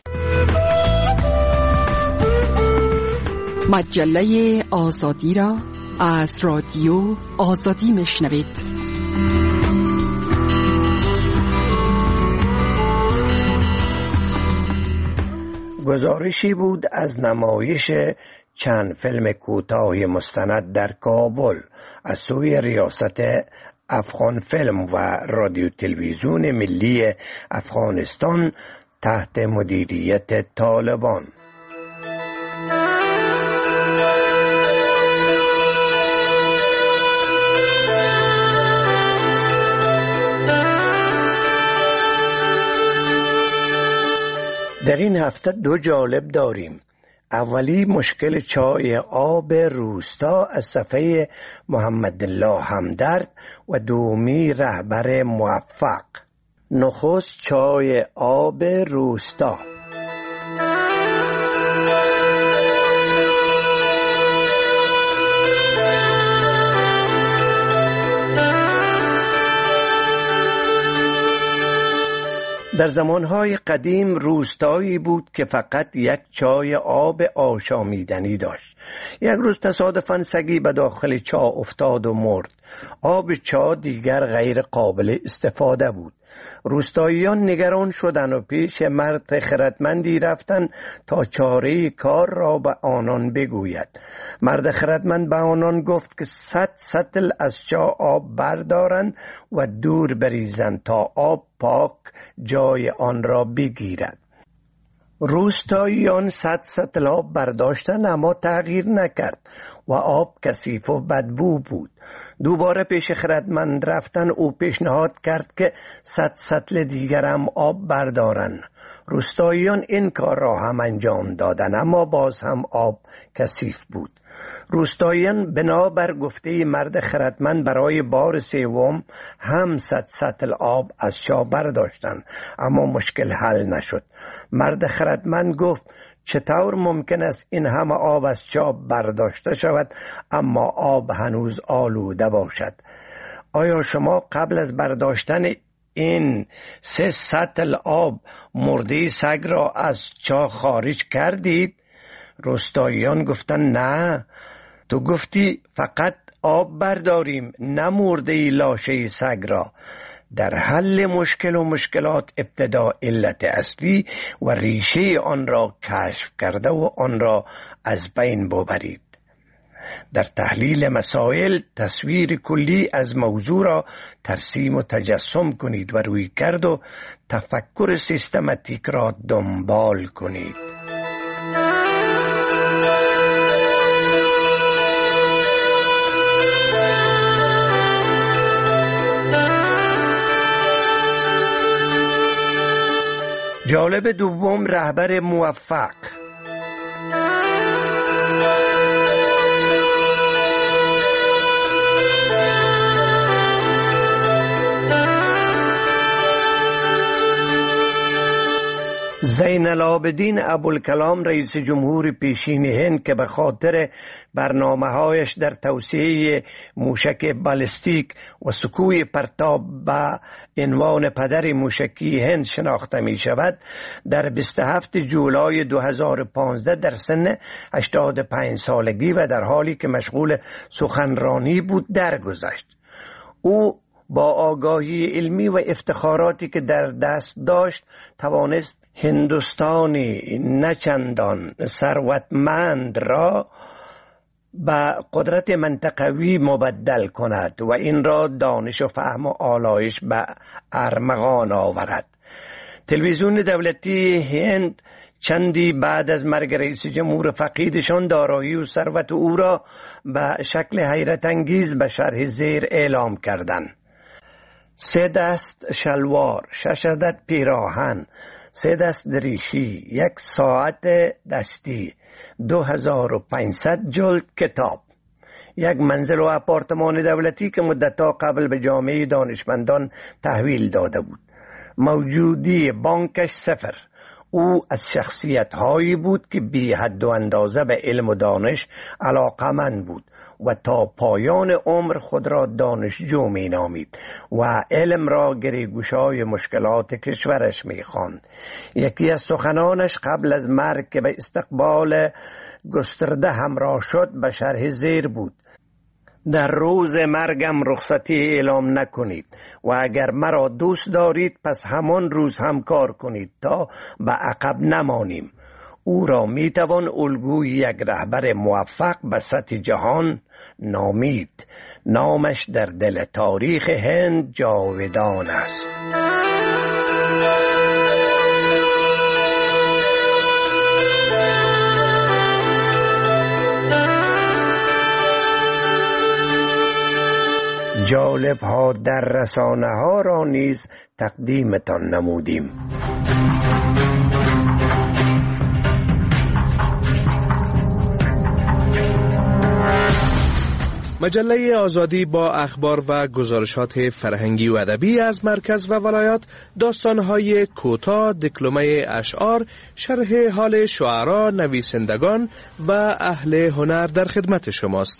مجله آزادی را از رادیو آزادی میشنوید. گزارشی بود از نمایش چند فیلم کوتاه مستند در کابل از سوی ریاست افغان فیلم و رادیو تلویزیون ملی افغانستان تحت مدیریت طالبان. در این هفته دو جالب داریم. اولی مشکل چای آب روستا از صفحه محمدالله همدرد و دومی رهبر موفق. نخست چای آب روستا. در زمانهای قدیم روستایی بود که فقط یک چای آب آشامیدنی داشت. یک روز تصادفاً سگی به داخل چا افتاد و مرد. آب چا دیگر غیر قابل استفاده بود. روستاییان نگران شدند و پیش مرد خردمندی رفتند تا چاره کار را به آنان بگوید. مرد خردمند به آنان گفت که 100 سطل از چا آب بردارند و دور بریزند تا آب پاک جای آن را بگیرد. روستاییان 100 سطل آب برداشتند اما تغییر نکرد و آب کثیف و بدبو بود. دوباره پیش خردمند رفتن. او پیشنهاد کرد که 100 سطل دیگر هم آب بردارن. روستاییان این کار را هم انجام دادن اما باز هم آب کثیف بود. روستاییان بنابر گفته مرد خردمند برای بار سوم هم 100 سطل آب از چا برداشتند اما مشکل حل نشد. مرد خردمند گفت چطور ممکن است این همه آب از چا برداشته شود اما آب هنوز آلوده باشد؟ آیا شما قبل از برداشتن این 3 سطل آب مرده سگ را از چا خارج کردید؟ روستاییان گفتن نه، تو گفتی فقط آب برداریم، نه مرده لاشه سگ را. در حل مشکل و مشکلات ابتدا علت اصلی و ریشه آن را کشف کرده و آن را از بین ببرید. در تحلیل مسائل تصویر کلی از موضوع را ترسیم و تجسم کنید و روی کرد و تفکر سیستماتیک را دنبال کنید. جالب دوم رهبر موفق. زین العابدین ابوالکلام رئیس جمهور پیشین هند که به خاطر برنامه‌هایش در توسعه موشک بالستیک و سکوی پرتاب به عنوان پدر موشکی هند شناخته می شود، در 27 جولای 2015 در سن 85 سالگی و در حالی که مشغول سخنرانی بود درگذشت. او با آگاهی علمی و افتخاراتی که در دست داشت توانست هندوستانی نچندان ثروتمند را به قدرت منطقوی مبدل کند و این را دانش و فهم و آلایش به ارمغان آورد. تلویزیون دولتی هند چندی بعد از مرگ رئیس جمهور فقیدشان دارایی و ثروت او را به شکل حیرت انگیز به شرح زیر اعلام کردند: 3 دست شلوار، 6 عدد پیراهن، 3 دست دریشی، 1 ساعت دستی، 2500 جلد کتاب، 1 منزل و آپارتمان دولتی که مدت‌ها قبل به جامعه دانشمندان تحویل داده بود. موجودی بانکش 0. او از شخصیت‌هایی بود که بی حد و اندازه به علم و دانش علاقمند بود و تا پایان عمر خود را دانشجو می نامید و علم را گریگوشای مشکلات کشورش می خواند. یکی از سخنانش قبل از مرگ که به استقبال گسترده همراه شد به شرح زیر بود: در روز مرگم رخصتی اعلام نکنید و اگر مرا دوست دارید پس همان روز هم کار کنید تا به عقب نمانیم. او را می توان الگوی یک رهبر موفق به سطح جهان نامید. نامش در دل تاریخ هند جاودان است. جالب ها در رسانه ها را نیز تقدیمتان نمودیم. مجله آزادی با اخبار و گزارشات فرهنگی و ادبی از مرکز و ولایات، داستان‌های کوتاه، دکلمه اشعار، شرح حال شعرا، نویسندگان و اهل هنر در خدمت شماست.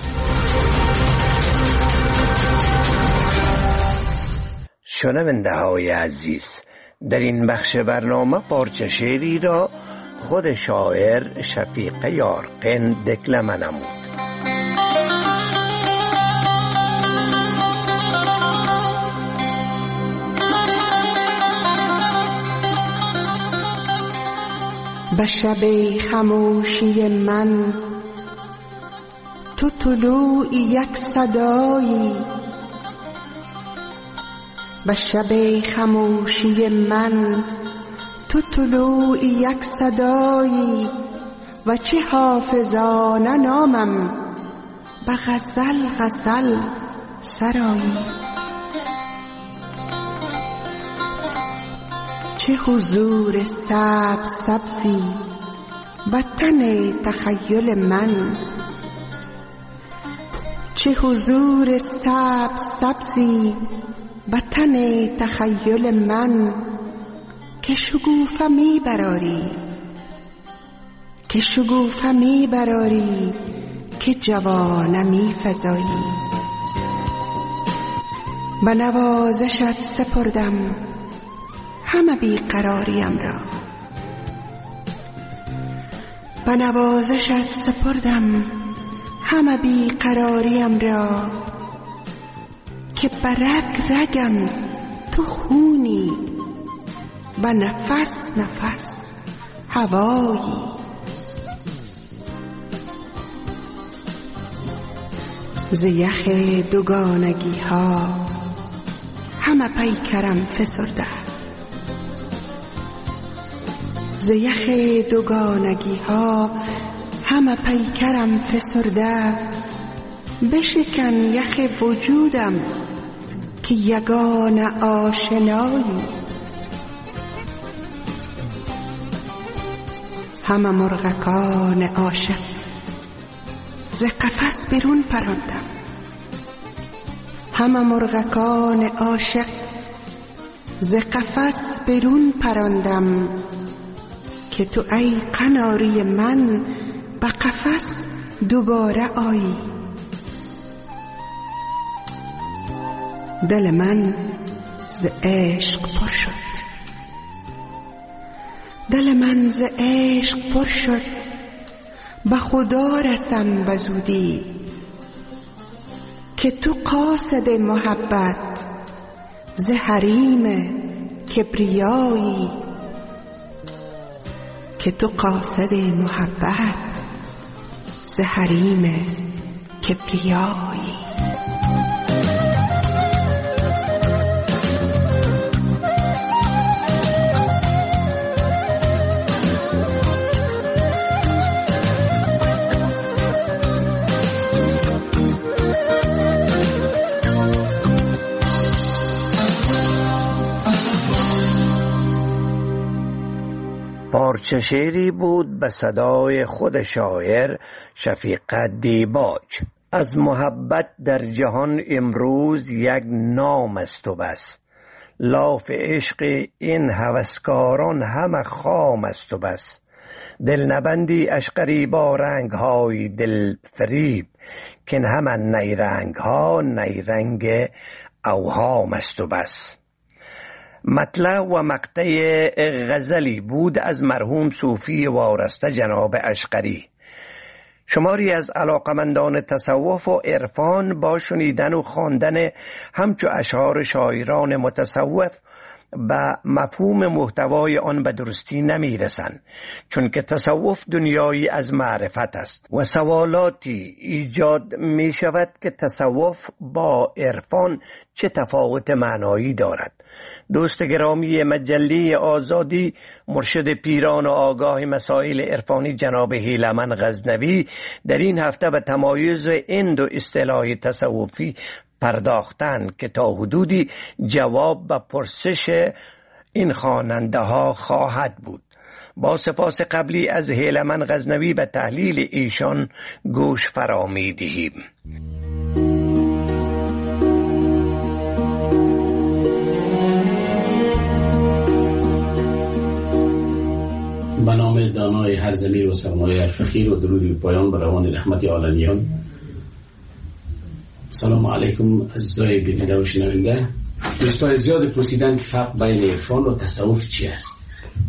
شنونده های عزیز، در این بخش برنامه پارچه شعری را خود شاعر شفیق یارقین دکلمه نمود. به شب خموشی من تو طلوع یک صدایی، به شب خموشی من تو طلوع یک صدایی و چه حافظانه نامم به غزل غزل سرایی. چه حضور سبز سبزی وطن تخیل من، چه حضور سبز سبزی وطن تخیل من، که شگوفه می براری، که شگوفه می براری، که جوانه می فزایی. به نوازشت سپردم همه بیقراریم را، به نوازشت سپردم همه بیقراریم را، که برگ رگم تو خونی و نفس نفس هوایی. ز یخ دوگانگی ها همه پیکرم فسرده، ز یخ دوگانگی ها همه پیکرم فسرده. بشکن یخ وجودم که یگان آشنایی. همه مرغکان عاشق ز قفس بیرون پراندم، همه مرغکان عاشق ز قفس بیرون پراندم، که تو ای قناری من به قفس دوباره آیی. دل من ز عشق پر شد، دل من ز عشق پر شد، به خدا رسم به زودی که تو قاصد محبت ز حریم کبریایی، که تو قاصد محبت ز حریم کبریایی. پارچه شعری بود به صدای خود شاعر شفیق دیباج. از محبت در جهان امروز یک نام است و بس، لاف عشق این هوسکاران همه خام است و بس. دل نبندی اشقری با رنگ های دل فریب، که همه نیرنگ ها نیرنگ اوهام است و بس. مطلع و مقطع غزلی بود از مرحوم صوفی وارسته جناب اشقری. شماری از علاقمندان تصوف و عرفان با شنیدن و خواندن همچو اشعار شاعران متصوف به مفهوم محتوای آن به درستی نمی رسند، چون که تصوف دنیایی از معرفت است و سوالاتی ایجاد می شود که تصوف با عرفان چه تفاوت معنایی دارد. دوست گرامی مجله آزادی، مرشد پیران و آگاه مسائل عرفانی جناب هیلمن غزنوی در این هفته به تمایز این دو اصطلاح تصوفی پرداختند که تا حدودی جواب به پرسش این خواننده ها خواهد بود. با سپاس قبلی از هیلمن غزنوی به تحلیل ایشان گوش فرا می دهیم. به نام دانای هر ضمیر و سرمایه فخیر و درودی به پایان به روان رحمت عالمیان. سلام علیکم عزیزای بیننده و شنونده. دوستای زیاد پرسیدن که فرق بین عرفان و تصوف چی است.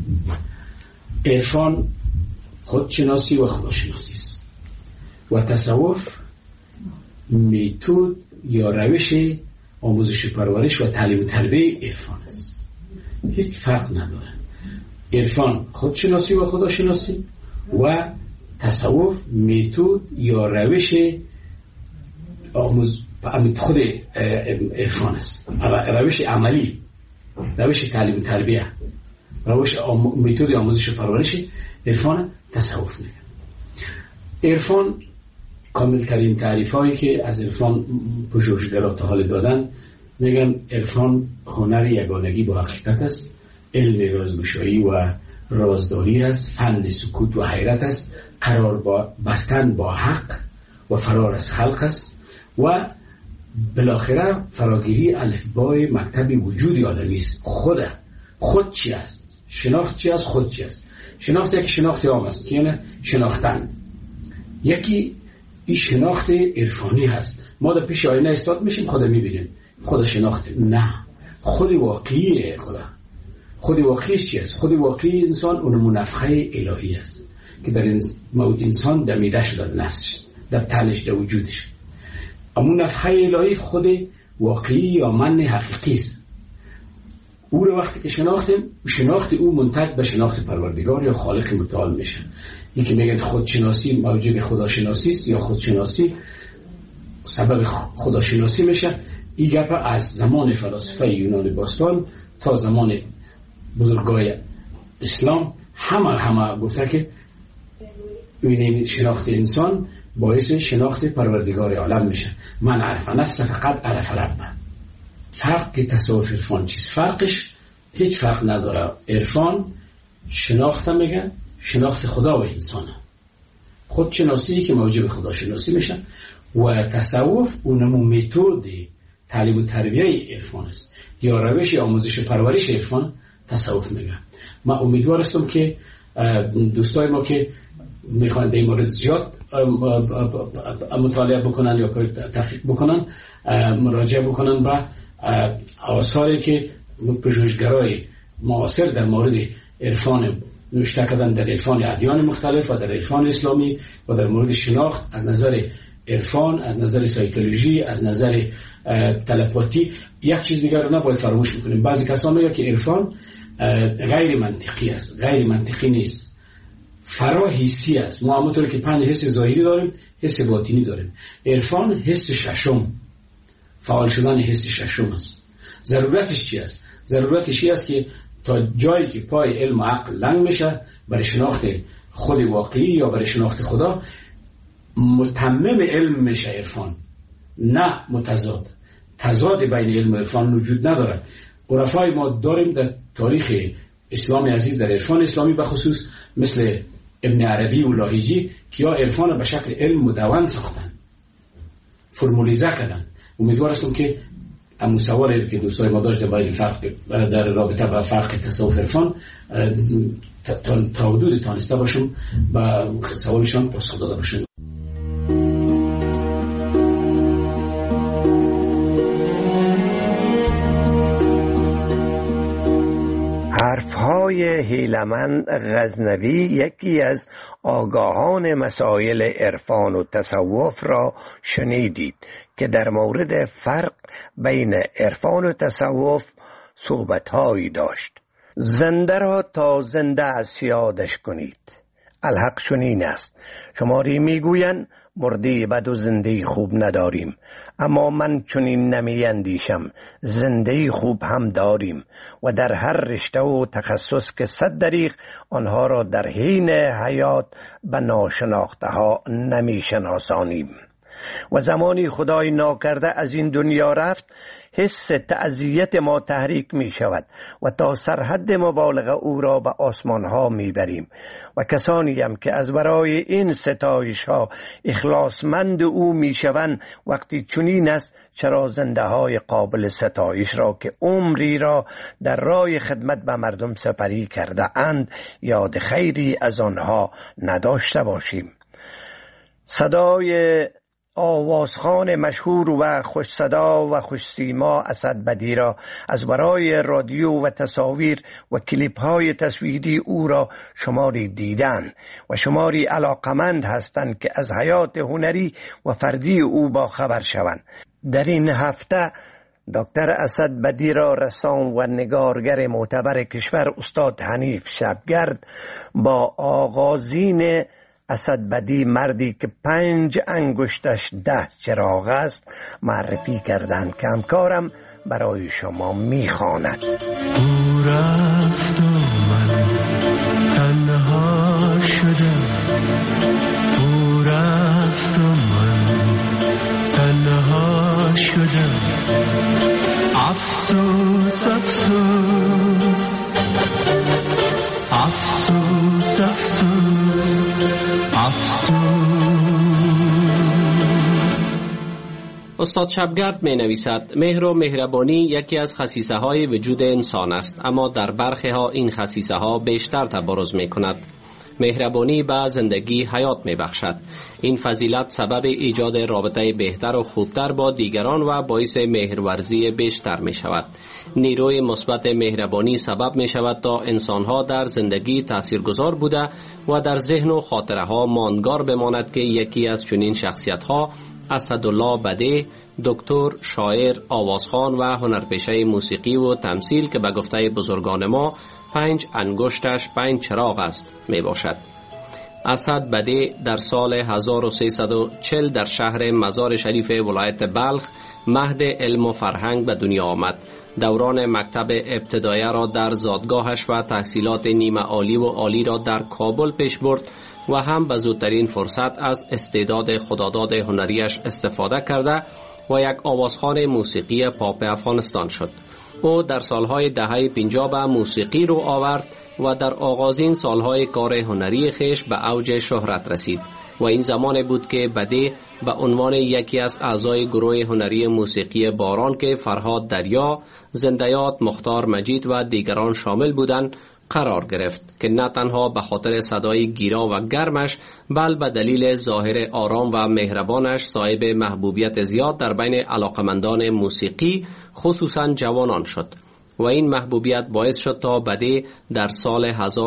عرفان خودشناسی و خداشناسی است و تصوف میتود یا روش آموزش پرورش و تعلیم و تربیه عرفان است. هیچ فرق نداره. عرفان خودشناسی و خداشناسی و تصوف میتود یا روش خود عرفان است، روش عملی، روش تعلیم تربیه، روش میتود آموزش پرورش عرفان تصوف میگن. عرفان کامل ترین تعریف هایی که از عرفان پژوهشگران تا حال دادن میگن عرفان هنر یگانگی با حقیقت است، علم رازگشایی و رازداری است، فن سکوت و حیرت است، قرار با بستن با حق و فرار از خلق است و بالاخره فراگیری الفبای مکتب وجود آدمی است. خود چی است؟ شناخت چی است؟ خود چی است؟ شناخت یکی شناخت عام است، یعنی شناختن. یکی این شناخت عرفانی هست. ما در پیش آینه استاد میشیم، خدا میبینیم، خدا شناخته. نه، خود واقعی خود واقعیش چی است؟ خود واقعی انسان اون منفخه الهی است که در انسان دمیده شده، در نفسش، در تنش، در وجودش. اما نفخه الهی خود واقعی یا من حقیقی است. او رو وقتی که شناخت او منتج به شناخت پروردگار یا خالق متعال میشه. یکی میگن خودشناسی موجب خداشناسی است یا خودشناسی سبب خداشناسی میشه. این گپ از زمان فلاسفه یونان باستان تا زمان بزرگای اسلام همه گفته که شناخت انسان باعث شناخت پروردگار عالم میشه. من عرف نفس فقط عرف رب. فرق که تصوف عرفان چیست؟ فرقش هیچ فرق نداره. عرفان شناخت میگن شناخت خدا و انسانه، خودشناسی که موجب خداشناسی میشه و تصوف اونمو متد تعلیم و تربیه عرفان است یا روش آموزش پرورش عرفان تصوف میگن. من امیدوار هستم که دوستای ما که میخوان در این مورد زیاد مطالعه بکنن یا تحقیق بکنن مراجعه بکنن به آثاری که پژوهشگرای معاصر در مورد عرفان نوشته کردن، در عرفان ادیان مختلف و در عرفان اسلامی و در مورد شناخت از نظر عرفان، از نظر سایکولوژی، از نظر تلپاتی. یک چیز دیگر رو نباید فراموش بکنیم. بعضی کسان میگن که عرفان غیر منطقی است. غیر منطقی نیست، فرا حسی است. ما همونطور که 5 حس ظاهری داریم، حس باطنی داریم. عرفان حس ششم، فعال شدن حس ششم است. ضرورتش چی است؟ ضرورتش این است که تا جایی که پای علم و عقل لنگ میشه برای شناخت خود واقعی یا برای شناخت خدا، متمم علم میشه عرفان، نه متضاد. تضاد بین علم و عرفان وجود نداره. عرفای ما داریم در تاریخ اسلام عزیز، در عرفان اسلامی به خصوص، مثل ابن عربی و لاهیجی که یا عرفان به شکل علم مدون ساختن، فرمولیزه کردن. امیدوار هستم که اما سوالی که دوستای ما داشت باید فرق در رابطه با فرق تصوف عرفان تا حدود تانسته باشم با سوالشان پاسخ داده باشم. حرفهای هیلمن غزنوی یکی از آگاهان مسائل عرفان و تصوف را شنیدید که در مورد فرق بین عرفان و تصوف صحبت‌هایی داشت. زنده را تا زنده است یادش کنید. الحق چنین است. شماری میگویند مرده بد و زنده خوب نداریم، اما من چنین نمیاندیشم. زنده خوب هم داریم و در هر رشته و تخصص که 100 دریغ آنها را در حین حیات به ناشناخته ها نمیشناسانیم. و زمانی خدای ناکرده از این دنیا رفت، حس تعزیت ما تحریک می شود و تا سرحد مبالغه او را به آسمان ها می بریم. و کسانی هم که از برای این ستایش ها اخلاصمند او می شوند، وقتی چنین است چرا زنده های قابل ستایش را که عمری را در راه خدمت به مردم سپری کرده اند یاد خیری از آنها نداشته باشیم. صدای آوازخوان مشهور و خوش صدا و خوش سیما اسد بدی را از برای رادیو و تصاویر و کلیپ های تصویری او را شماری دیدن و شماری علاقمند هستند که از حیات هنری و فردی او با خبر شوند. در این هفته دکتر اسد بدی را رسام و نگارگر معتبر کشور استاد حنیف شبگرد با آغازین اسد بدی، مردی که 5 انگشتش 10 چراغ است، معرفی کردند که همکارم برای شما میخواند. او رفت و من تنها شدم، او رفت و من تنها شدم. افسوس افسوس افسوس استاد شبگرد می نویسد مهر و مهربانی یکی از خصیصه های وجود انسان است، اما در برخی ها این خصیصه ها بیشتر تبارز می کند. مهربانی به زندگی حیات می بخشد. این فضیلت سبب ایجاد رابطه بهتر و خوبتر با دیگران و باعث مهرورزی بیشتر می شود. نیروی مثبت مهربانی سبب می شود تا انسانها در زندگی تاثیرگذار بوده و در ذهن و خاطره ها ماندگار بماند که یکی از چنین شخصیت ها اسدالله بدی، دکتر، شاعر، آوازخوان و هنرپیشه موسیقی و تمثیل که به گفته بزرگان ما 5 انگشتش 5 چراغ است می باشد. اسد بدی در سال 1340 در شهر مزار شریف ولایت بلخ مهد علم و فرهنگ به دنیا آمد. دوران مکتب ابتدایی را در زادگاهش و تحصیلات نیمه عالی و عالی را در کابل پیش برد و هم به زودترین فرصت از استعداد خداداد هنریش استفاده کرده و یک آوازخوان موسیقی پاپ افغانستان شد. او در سالهای دهه 50 به موسیقی رو آورد و در آغازین سالهای کار هنری خیش به اوج شهرت رسید و این زمان بود که بدی به عنوان یکی از اعضای گروه هنری موسیقی باران که فرهاد دریا، زندیات مختار مجید و دیگران شامل بودند، قرار گرفت که نه تنها به خاطر صدای گیرا و گرمش بل به دلیل ظاهر آرام و مهربانش صاحب محبوبیت زیاد در بین علاقمندان موسیقی خصوصا جوانان شد و این محبوبیت باعث شد تا بدی در سال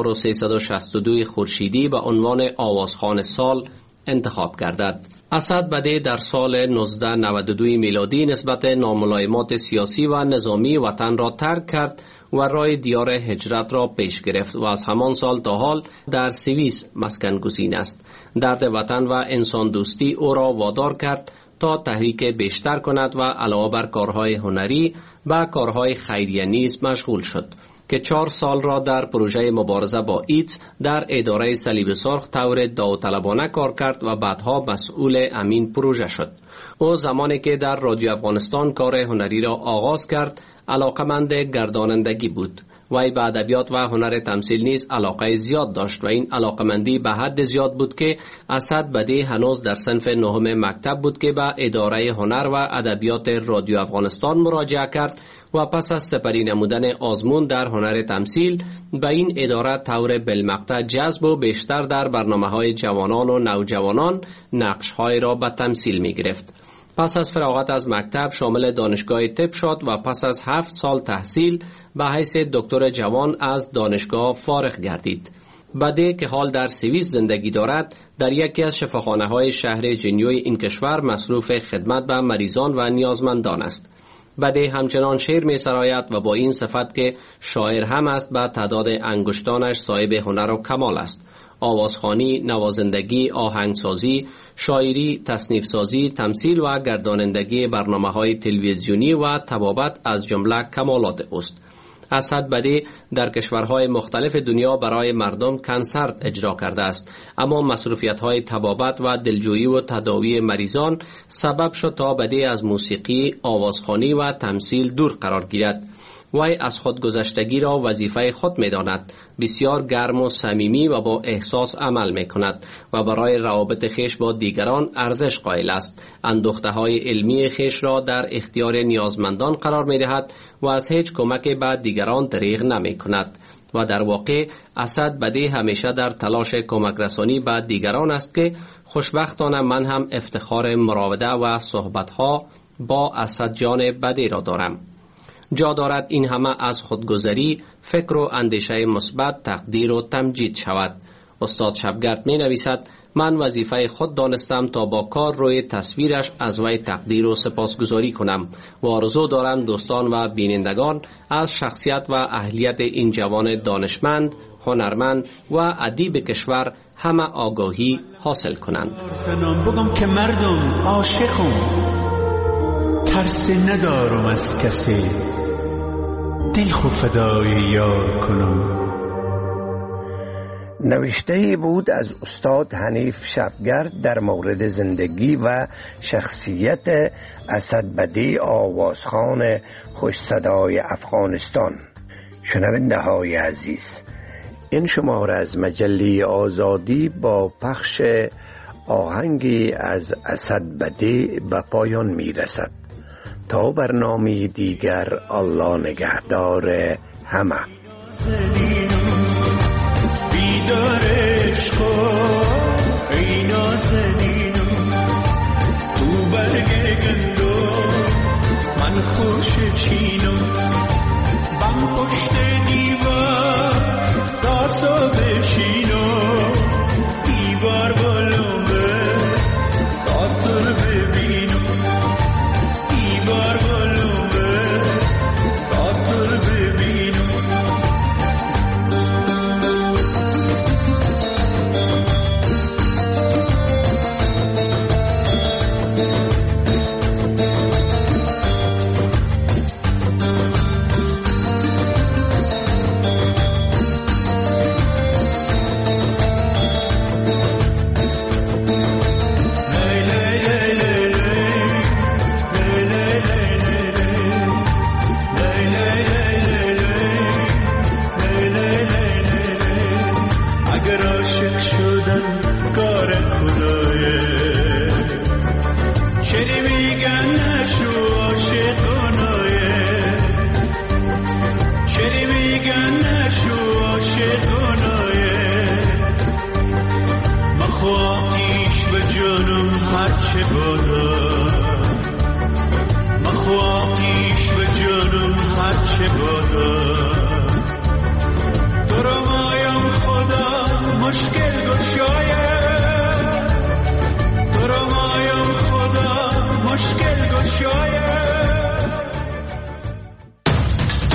1362 خورشیدی به عنوان آوازخوان سال انتخاب گردد. اسد بدی در سال 1992 میلادی نسبت ناملایمات سیاسی و نظامی وطن را ترک کرد و راه دیار هجرت را پیش گرفت و از همان سال تا حال در سوئیس مسکن گزین است. درد وطن و انسان دوستی او را وادار کرد تا تحریک بیشتر کند و علاوه بر کارهای هنری و کارهای خیریه نیز مشغول شد که 4 سال را در پروژه مبارزه با ایدز در اداره صلیب سرخ طور داوطلبانه کار کرد و بعدها مسئول امین پروژه شد. او زمانی که در رادیو افغانستان کار هنری را آغاز کرد علاقمند گردانندگی بود. وی به ادبیات و هنر تمثیل نیز علاقه زیاد داشت و این علاقمندی به حد زیاد بود که اسد بدی هنوز در صنف 9 مکتب بود که به اداره هنر و ادبیات رادیو افغانستان مراجعه کرد و پس از سپری نمودن آزمون در هنر تمثیل به این اداره طور بالمقطع جذب و بیشتر در برنامه‌های جوانان و نوجوانان نقش‌های را به تمثیل می‌گرفت. پس از فراغت از مکتب شامل دانشگاه طب شد و پس از 7 سال تحصیل به حیث دکتر جوان از دانشگاه فارغ گردید. بدی که حال در سوئیس زندگی دارد در یکی از شفاخانه‌های شهر جنیوی این کشور مصروف خدمت به مریضان و نیازمندان است. بدی همچنان شعر می سراید و با این صفت که شاعر هم است به تعداد انگشتانش صاحب هنر و کمال است. آوازخوانی، نوازندگی، آهنگسازی، شاعری، تصنیفسازی، تمثیل و گردانندگی برنامه‌های تلویزیونی و طبابت از جمله کمالات اوست. اسد بدی در کشورهای مختلف دنیا برای مردم کنسرت اجرا کرده است، اما مصروفیت‌های طبابت و دلجویی و تداوی مریضان سبب شد تا بدی از موسیقی، آوازخوانی و تمثیل دور قرار گیرد. وی از خودگذشتگی را وظیفه خود می داند، بسیار گرم و صمیمی و با احساس عمل می کند و برای روابط خویش با دیگران ارزش قائل است. اندوخته های علمی خویش را در اختیار نیازمندان قرار می دهد و از هیچ کمک به دیگران دریغ نمی کند و در واقع اسد بدی همیشه در تلاش کمک رسانی به دیگران است که خوشبختانه من هم افتخار مراوده و صحبت‌ها با اسد جان بدی را دارم. جا دارد این همه از خودگذری، فکر و اندیشه مثبت تقدیر و تمجید شود. استاد شبگرد می نویسد: من وظیفه خود دانستم تا با کار روی تصویرش از وی تقدیر و سپاسگزاری کنم و آرزو دارم دوستان و بینندگان از شخصیت و اهلیت این جوان دانشمند، هنرمند و ادیب کشور همه آگاهی حاصل کنند. بگم که مردم عاشقم، ترس ندارم از کسی، دل خو فدای یار کنم. نوشته بود از استاد حنیف شبگرد در مورد زندگی و شخصیت اسد بدی، آوازخوان خوش صدای افغانستان. شنونده های عزیز، این شماره از مجله آزادی با پخش آهنگی از اسد بدی به پایان می رسد. تا برنامه دیگر، الله نگهدار همه. بیدار عشق ای نازنینم، تو برگ گندم من خوش چینم، بم پشت دیوار داسا بشینم، دیوار بالومه قاتل ببینم، دیوار بالومه قاتل ببینم. مشکل گشایه تو رو مایم خدا مشکل گشایه